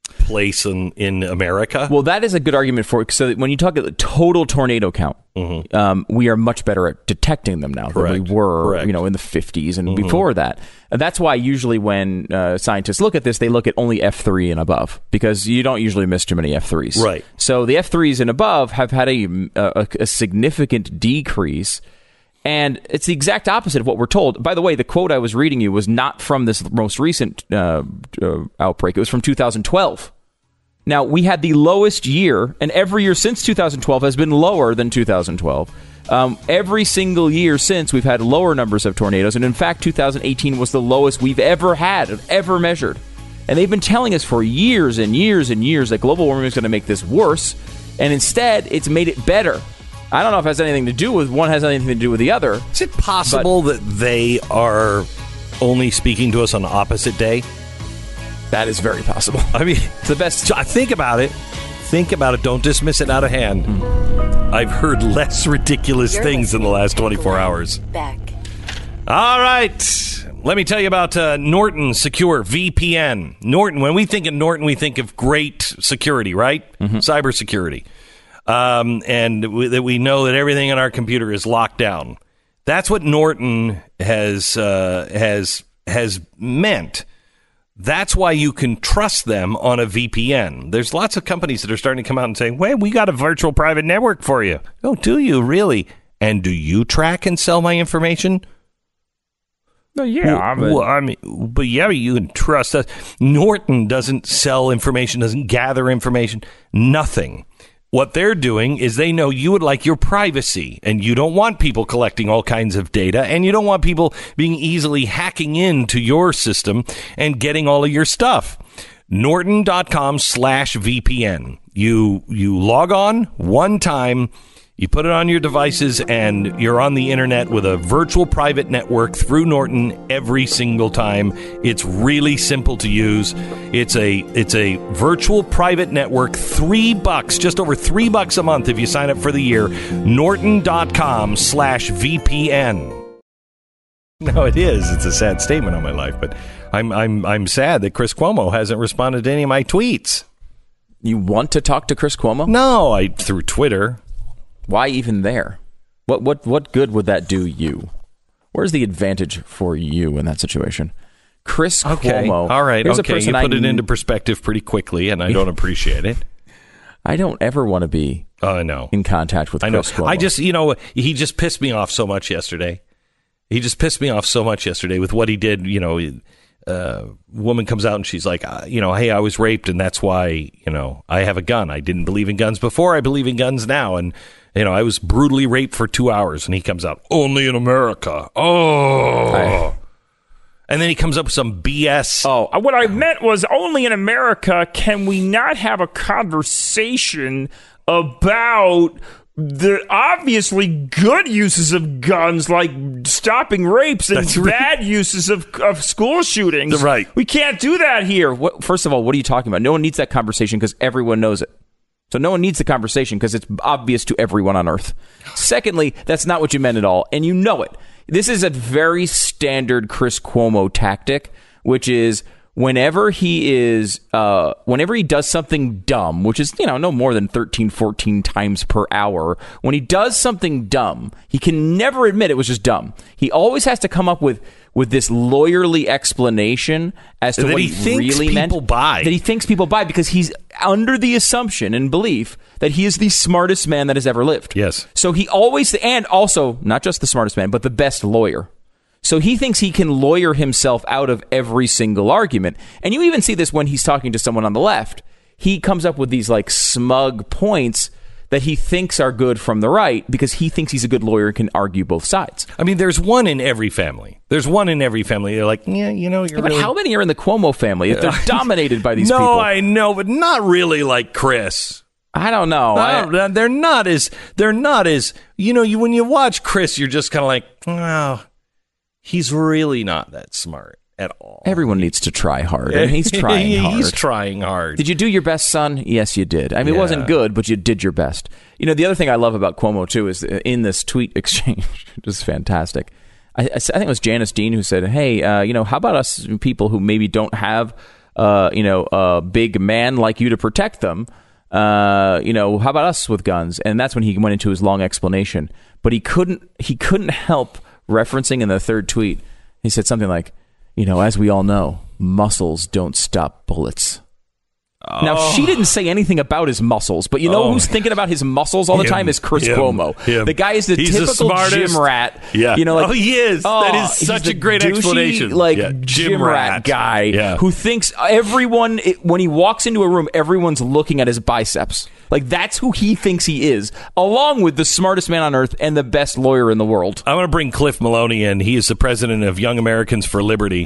B: place in America.
D: Well, that is a good argument for it. So when you talk about the total tornado count, we are much better at detecting them now than we were, in the 50s and before that. And that's why usually when scientists look at this, they look at only F3 and above, because you don't usually miss too many F3s.
B: Right.
D: So the F3s and above have had a significant decrease. And it's the exact opposite of what we're told. By the way, the quote I was reading you was not from this most recent outbreak. It was from 2012. Now, we had the lowest year, and every year since 2012 has been lower than 2012. Every single year since, we've had lower numbers of tornadoes. And in fact, 2018 was the lowest we've ever had, ever measured. And they've been telling us for years and years and years that global warming is going to make this worse. And instead, it's made it better. I don't know if it has anything to do with one, has anything to do with the other.
B: Is it possible that they are only speaking to us on the opposite day?
D: That is very possible.
B: I mean,
D: it's the best.
B: Think about it. Think about it. Don't dismiss it out of hand. I've heard less ridiculous things in the last 24 hours.
A: Back.
B: All right. Let me tell you about Norton Secure VPN. Norton, when we think of Norton, we think of great security, right? Cybersecurity. And that we know that everything on our computer is locked down. That's what Norton has meant. That's why you can trust them on a VPN. There's lots of companies that are starting to come out and say, "Well, we got a virtual private network for you." Oh, do you really? And do you track and sell my information?
D: No, yeah,
B: but you can trust us. Norton doesn't sell information, doesn't gather information, nothing. What they're doing is they know you would like your privacy, and you don't want people collecting all kinds of data, and you don't want people being easily hacking into your system and getting all of your stuff. Norton.com/VPN. You log on one time, you put it on your devices, and you're on the internet with a virtual private network through Norton every single time. It's really simple to use. It's a virtual private network, $3, just over $3 a month if you sign up for the year. Norton.com/VPN. No, it is. It's a sad statement on my life, but I'm sad that Chris Cuomo hasn't responded to any of my tweets.
D: You want to talk to Chris Cuomo?
B: No, through Twitter.
D: Why even there? What good would that do you? Where's the advantage for you in that situation? Chris Cuomo.
B: All right. Okay. You put it into perspective pretty quickly, and I don't appreciate it.
D: I don't ever want to be in contact with Chris Cuomo.
B: He just pissed me off so much yesterday. With what he did. Woman comes out and she's like, hey, I was raped, and that's why, I have a gun. I didn't believe in guns before. I believe in guns now. And, I was brutally raped for 2 hours. And he comes out, only in America. Oh. And then he comes up with some BS.
N: Oh, what I meant was only in America can we not have a conversation about the obviously good uses of guns, like stopping rapes, and bad uses of school shootings.
B: Right.
N: We can't do that here.
D: First of all, what are you talking about? No one needs that conversation because everyone knows it. So no one needs the conversation because it's obvious to everyone on Earth. Secondly, that's not what you meant at all, and you know it. This is a very standard Chris Cuomo tactic, which is whenever he does something dumb, which is, no more than 13, 14 times per hour, when he does something dumb, he can never admit it was just dumb. He always has to come up with this lawyerly explanation as to what he really meant. That he thinks people buy because he's under the assumption and belief that he is the smartest man that has ever lived.
B: Yes.
D: So he always, and also not just the smartest man, but the best lawyer. So he thinks he can lawyer himself out of every single argument. And you even see this when he's talking to someone on the left. He comes up with these like smug points that he thinks are good from the right because he thinks he's a good lawyer and can argue both sides.
B: I mean, there's one in every family. They're like, you're
D: but how many are in the Cuomo family if they're dominated by these people?
B: No, I know, but not really like Chris.
D: I don't know.
B: They're not as, when you watch Chris, you're just kind of like, oh, he's really not that smart at all.
D: Everyone needs to try hard, and he's trying hard.
B: He's trying hard.
D: Did you do your best, son? Yes, you did. I mean, It wasn't good, but you did your best. The other thing I love about Cuomo, too, is in this tweet exchange, which is fantastic. I think it was Janice Dean who said, hey, how about us people who maybe don't have a big man like you to protect them. How about us with guns? And that's when he went into his long explanation. But he couldn't help referencing in the third tweet. He said something like, as we all know, muscles don't stop bullets. Now, she didn't say anything about his muscles, but who's thinking about his muscles all the time is Chris Cuomo. The guy is he's typical gym rat.
B: Yeah. He is. That is such a great explanation.
D: Gym rat guy who thinks everyone, when he walks into a room, everyone's looking at his biceps. That's who he thinks he is, along with the smartest man on earth and the best lawyer in the world.
B: I'm going to bring Cliff Maloney in. He is the president of Young Americans for Liberty.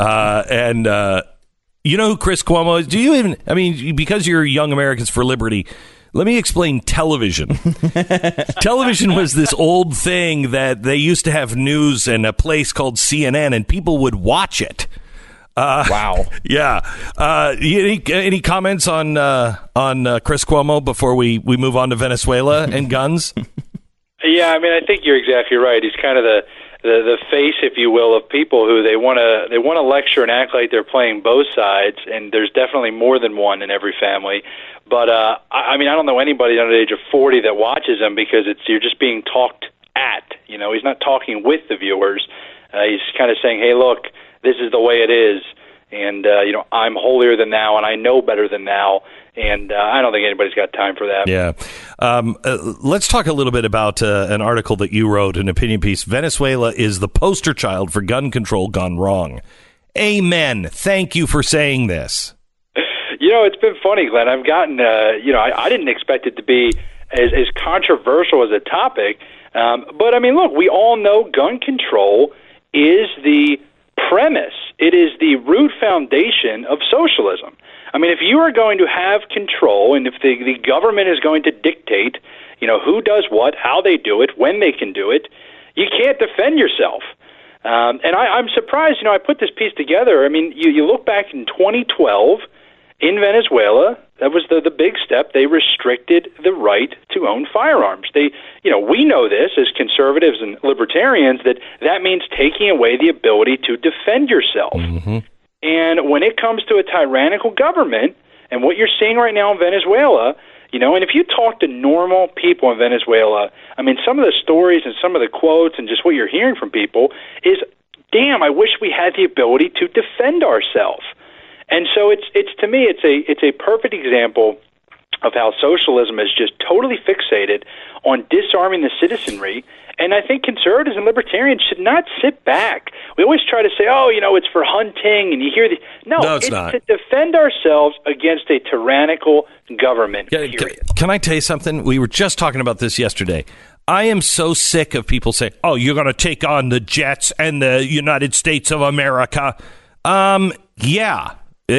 B: You know who Chris Cuomo is? Do you even, because you're Young Americans for Liberty, let me explain television. Television was this old thing that they used to have news in a place called CNN, and people would watch it.
D: Wow.
B: Yeah. Any comments on Chris Cuomo before we move on to Venezuela and guns?
O: Yeah, I think you're exactly right. He's kind of the face, if you will, of people who they want to lecture and act like they're playing both sides, and there's definitely more than one in every family. But I don't know anybody under the age of 40 that watches him, because you're just being talked at. He's not talking with the viewers. He's kind of saying, "Hey, look, this is the way it is, and I'm holier than thou, and I know better than thou." And I don't think anybody's got time for that.
B: Yeah. Let's talk a little bit about an article that you wrote, an opinion piece. Venezuela is the poster child for gun control gone wrong. Amen. Thank you for saying this.
O: It's been funny, Glenn. I've gotten, I didn't expect it to be as controversial as a topic. But, look, we all know gun control is the premise. It is the root foundation of socialism. If you are going to have control, and if the government is going to dictate, who does what, how they do it, when they can do it, you can't defend yourself. And I'm surprised, I put this piece together. You look back in 2012 in Venezuela, that was the big step. They restricted the right to own firearms. We know this as conservatives and libertarians, that means taking away the ability to defend yourself.
B: Mm-hmm.
O: And when it comes to a tyrannical government, and what you're seeing right now in Venezuela, and if you talk to normal people in Venezuela, some of the stories and some of the quotes and just what you're hearing from people is, damn, I wish we had the ability to defend ourselves. And so it's to me, it's a perfect example of how socialism is just totally fixated on disarming the citizenry. And I think conservatives and libertarians should not sit back. We always try to say, it's for hunting, and you hear No, it's not. To defend ourselves against a tyrannical government, period.
B: Can I tell you something? We were just talking about this yesterday. I am so sick of people saying, you're going to take on the Jets and the United States of America. Yeah.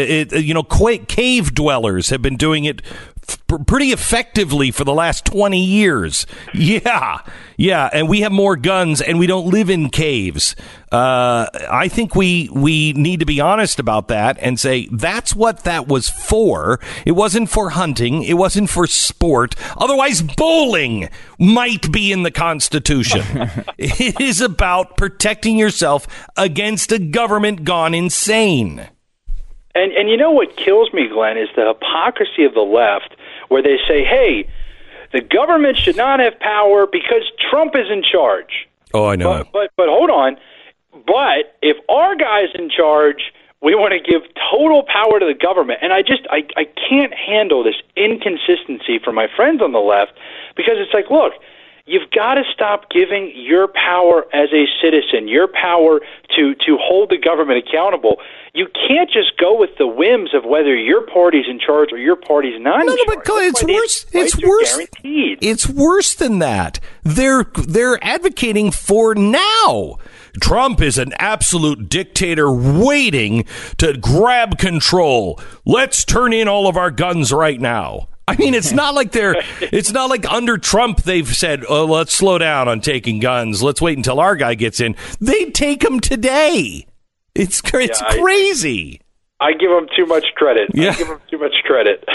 B: Cave dwellers have been doing it pretty effectively for the last 20 years. Yeah, and we have more guns, and we don't live in caves. I think we need to be honest about that and say that's what that was for. It wasn't for hunting. It wasn't for sport. Otherwise, bowling might be in the Constitution. It is about protecting yourself against a government gone insane.
O: And you know what kills me, Glenn, is the hypocrisy of the left, where they say, hey, the government should not have power because Trump is in charge.
B: Oh, I know.
O: But hold on. But if our guy's in charge, we want to give total power to the government. And I can't handle this inconsistency from my friends on the left, because it's like, look, you've got to stop giving your power as a citizen, your power to hold the government accountable. You can't just go with the whims of whether your party's in charge or your party's not in charge.
B: No, but it's worse. It's worse. Guaranteed. It's worse than that. They're advocating for now. Trump is an absolute dictator waiting to grab control. Let's turn in all of our guns right now. It's not like it's not like under Trump they've said, oh, let's slow down on taking guns. Let's wait until our guy gets in. They take them today. It's crazy.
O: I give them too much credit.
B: Yeah.
O: I give them too much credit.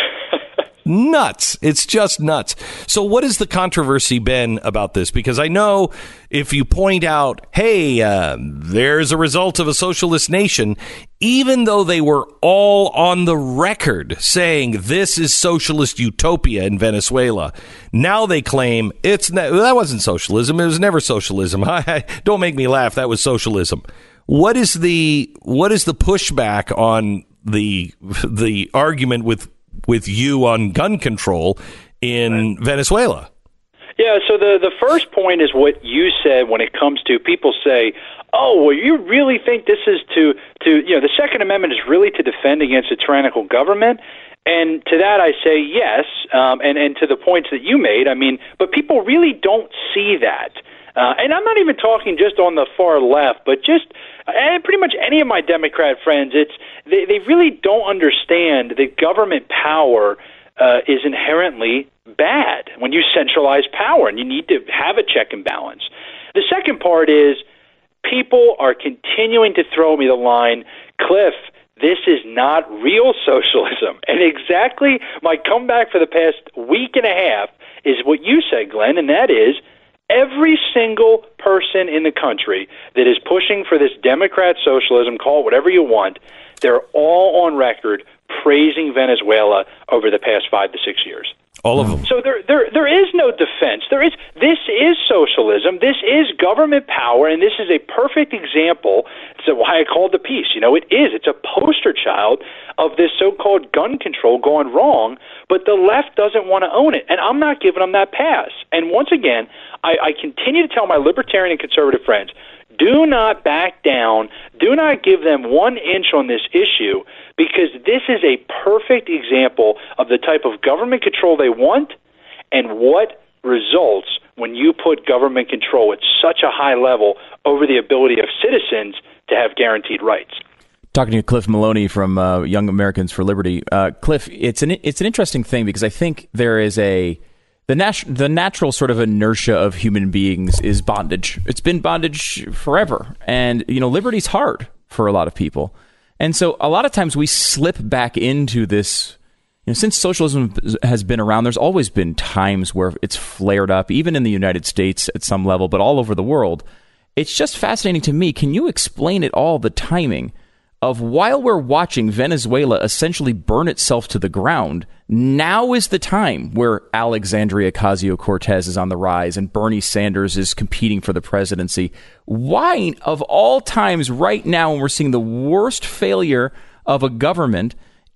B: Nuts. It's just nuts. So what has the controversy been about this? Because I know if you point out, hey, there's a result of a socialist nation, even though they were all on the record saying this is socialist utopia in Venezuela. Now they claim that wasn't socialism. It was never socialism. Don't make me laugh. That was socialism. What is the pushback on the argument with you on gun control in Venezuela?
O: Yeah, so the first point is what you said when it comes to people say, oh, well, you really think this is to the Second Amendment is really to defend against a tyrannical government? And to that I say yes, and to the points that you made, I mean, but people really don't see that. And I'm not even talking just on the far left, but just pretty much any of my Democrat friends, they really don't understand that government power is inherently bad when you centralize power, and you need to have a check and balance. The second part is people are continuing to throw me the line, Cliff, this is not real socialism. And exactly my comeback for the past week and a half is what you said, Glenn, and that is every single person in the country that is pushing for this Democrat socialism, call it whatever you want, they're all on record praising Venezuela over the past 5 to 6 years.
B: All of them.
O: So there is no defense. This is socialism. This is government power, and this is a perfect example. It's why I called the piece. You know, it is. It's a poster child of this so-called gun control going wrong, but the left doesn't want to own it, and I'm not giving them that pass. And once again, I continue to tell my libertarian and conservative friends, do not back down. Do not give them 1 inch on this issue, because this is a perfect example of the type of government control they want and what results when you put government control at such a high level over the ability of citizens to have guaranteed rights.
D: Talking to Cliff Maloney from Young Americans for Liberty. Cliff, it's an interesting thing because I think there is the natural sort of inertia of human beings is bondage. It's been bondage forever. And, liberty's hard for a lot of people. And so a lot of times we slip back into this. Since socialism has been around, there's always been times where it's flared up, even in the United States at some level, but all over the world. It's just fascinating to me. Can you explain at all the timing of while we're watching Venezuela essentially burn itself to the ground, now is the time where Alexandria Ocasio-Cortez is on the rise and Bernie Sanders is competing for the presidency. Why, of all times, right now, when we're seeing the worst failure of a government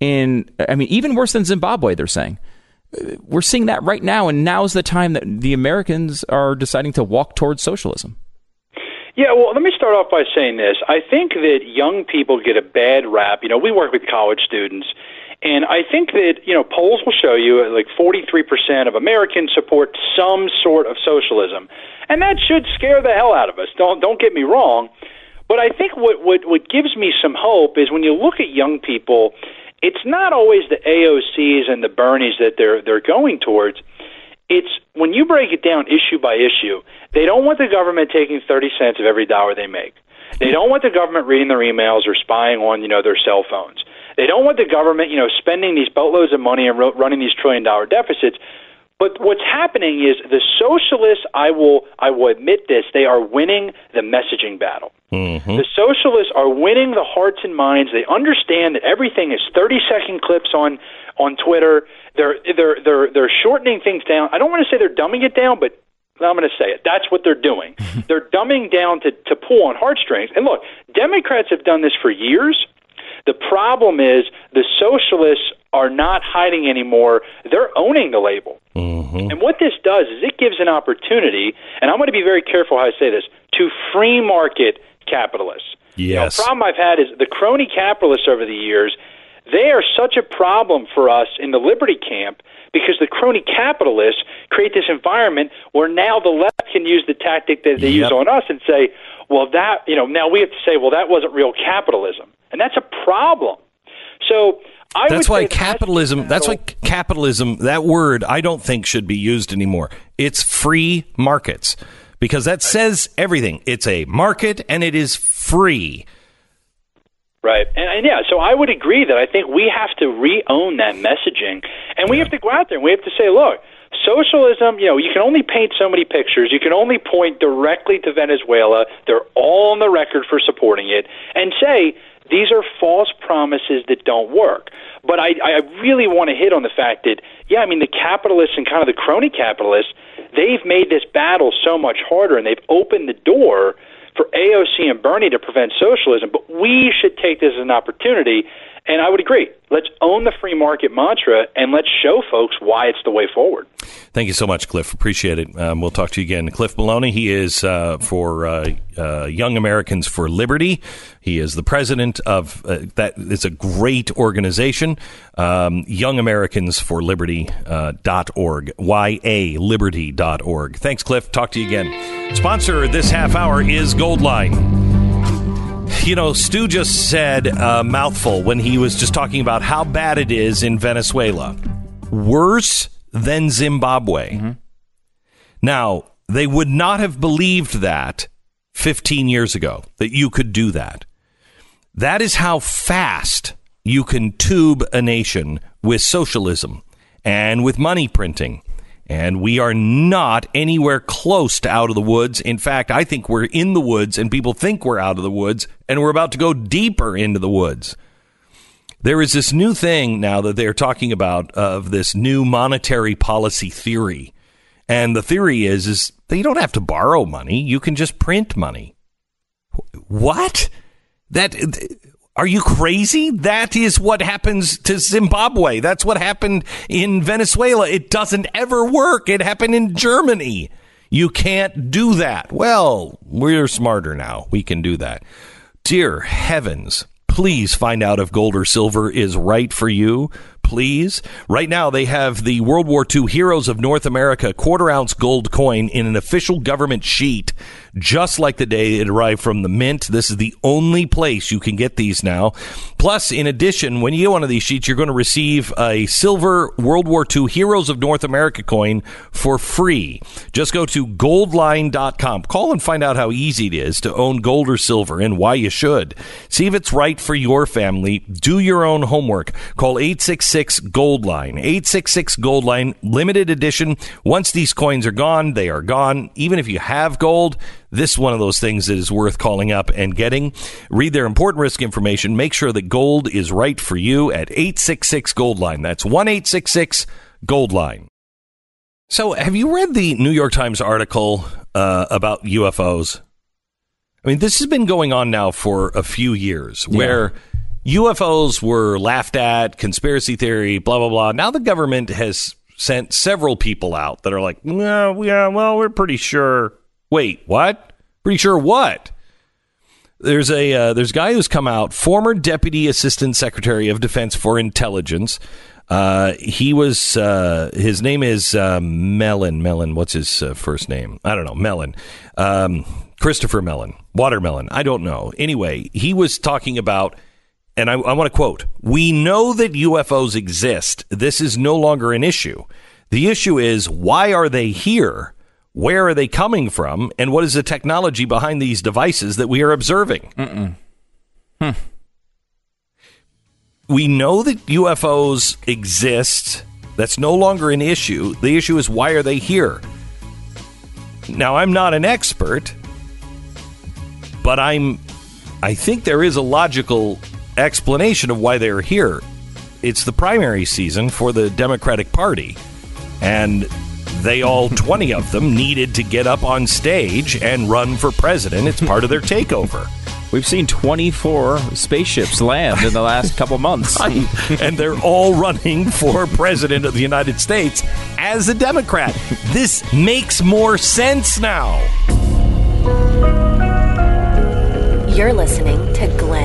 D: even worse than Zimbabwe, they're saying. We're seeing that right now, and now's the time that the Americans are deciding to walk towards socialism.
O: Yeah, well, let me start off by saying this. I think that young people get a bad rap. We work with college students, and I think that, polls will show you like 43% of Americans support some sort of socialism. And that should scare the hell out of us. Don't get me wrong. But I think what gives me some hope is when you look at young people, it's not always the AOCs and the Bernies that they're going towards. It's when you break it down issue by issue, they don't want the government taking 30 cents of every dollar they make. They don't want the government reading their emails or spying on, their cell phones. They don't want the government, spending these boatloads of money and running these $1 trillion deficits. But what's happening is the socialists, I will admit this, they are winning the messaging battle. Mm-hmm. The socialists are winning the hearts and minds. They understand that everything is 30-second clips on Twitter. They're shortening things down. I don't want to say they're dumbing it down, but I'm going to say it. That's what they're doing. They're dumbing down to pull on heartstrings. And look, Democrats have done this for years. The problem is the socialists are not hiding anymore. They're owning the label. Mm-hmm. And what this does is it gives an opportunity, and I'm going to be very careful how I say this, to free market capitalists.
B: Yes.
O: The problem I've had is the crony capitalists over the years, they are such a problem for us in the liberty camp because the crony capitalists create this environment where now the left can use the tactic that they use on us and say, well, that, now we have to say, well, that wasn't real capitalism. And that's a problem. So
B: that's why capitalism, that word, I don't think should be used anymore. It's free markets because that says everything. It's a market and it is free.
O: Right. And yeah, so I would agree that I think we have to re-own that messaging. And we have to go out there and we have to say, look, Socialism, you can only paint so many pictures. You can only point directly to Venezuela. They're all on the record for supporting it and say these are false promises that don't work. But I really want to hit on the fact that, the capitalists and kind of the crony capitalists, they've made this battle so much harder, and they've opened the door for AOC and Bernie to prevent socialism. But we should take this as an opportunity. And I would agree. Let's own the free market mantra, and let's show folks why it's the way forward.
B: Thank you so much, Cliff. Appreciate it. We'll talk to you again. Cliff Maloney, he is for Young Americans for Liberty. He is the president of that. It's a great organization, YoungAmericansForLiberty.org, YALiberty.org. Thanks, Cliff. Talk to you again. Sponsor this half hour is Goldline. Stu just said a mouthful when he was just talking about how bad it is in Venezuela. Worse than Zimbabwe. Mm-hmm. Now, they would not have believed that 15 years ago, that you could do that. That is how fast you can tube a nation with socialism and with money printing. And we are not anywhere close to out of the woods. In fact, I think we're in the woods, and people think we're out of the woods, and we're about to go deeper into the woods. There is this new thing now that they're talking about of this new monetary policy theory. And the theory is that you don't have to borrow money. You can just print money. What? Are you crazy? That is what happens to Zimbabwe. That's what happened in Venezuela. It doesn't ever work. It happened in Germany. You can't do that. Well, we're smarter now. We can do that. Dear heavens, please find out if gold or silver is right for you. Please. Right now, they have the World War II Heroes of North America quarter-ounce gold coin in an official government sheet, just like the day it arrived from the mint. This is the only place you can get these now. Plus, in addition, when you get one of these sheets, you're going to receive a silver World War II Heroes of North America coin for free. Just go to goldline.com. Call and find out how easy it is to own gold or silver and why you should. See if it's right for your family. Do your own homework. Call 866-GOLDLINE. 866-GOLDLINE. Limited edition. Once these coins are gone, they are gone. Even if you have gold, this is one of those things that is worth calling up and getting. Read their important risk information. Make sure that gold is right for you at 866-GOLDLINE. That's 1-866-GOLDLINE. So have you read the New York Times article about UFOs? I mean, this has been going on now for a few years where UFOs were laughed at, conspiracy theory, blah, blah, blah. Now the government has sent several people out that are like, well, we're pretty sure. Wait, what? Pretty sure what? There's a guy who's come out, former Deputy Assistant Secretary of Defense for Intelligence. He was, his name is Mellon. What's his first name? I don't know. Mellon. Christopher Mellon. Watermelon. I don't know. Anyway, he was talking about, and I want to quote, "We know that UFOs exist. This is no longer an issue. The issue is, why are they here? Where are they coming from? And what is the technology behind these devices that we are observing?" We know that UFOs exist. That's no longer an issue. The issue is, why are they here? Now, I'm not an expert, but I think there is a logical explanation of why they're here. It's the primary season for the Democratic Party, and they all 20 of them needed to get up on stage and run for president. It's part of their takeover.
D: We've seen 24 spaceships land in the last couple months.
B: And they're all running for president of the United States as a Democrat. This makes more sense now.
A: You're listening to Glenn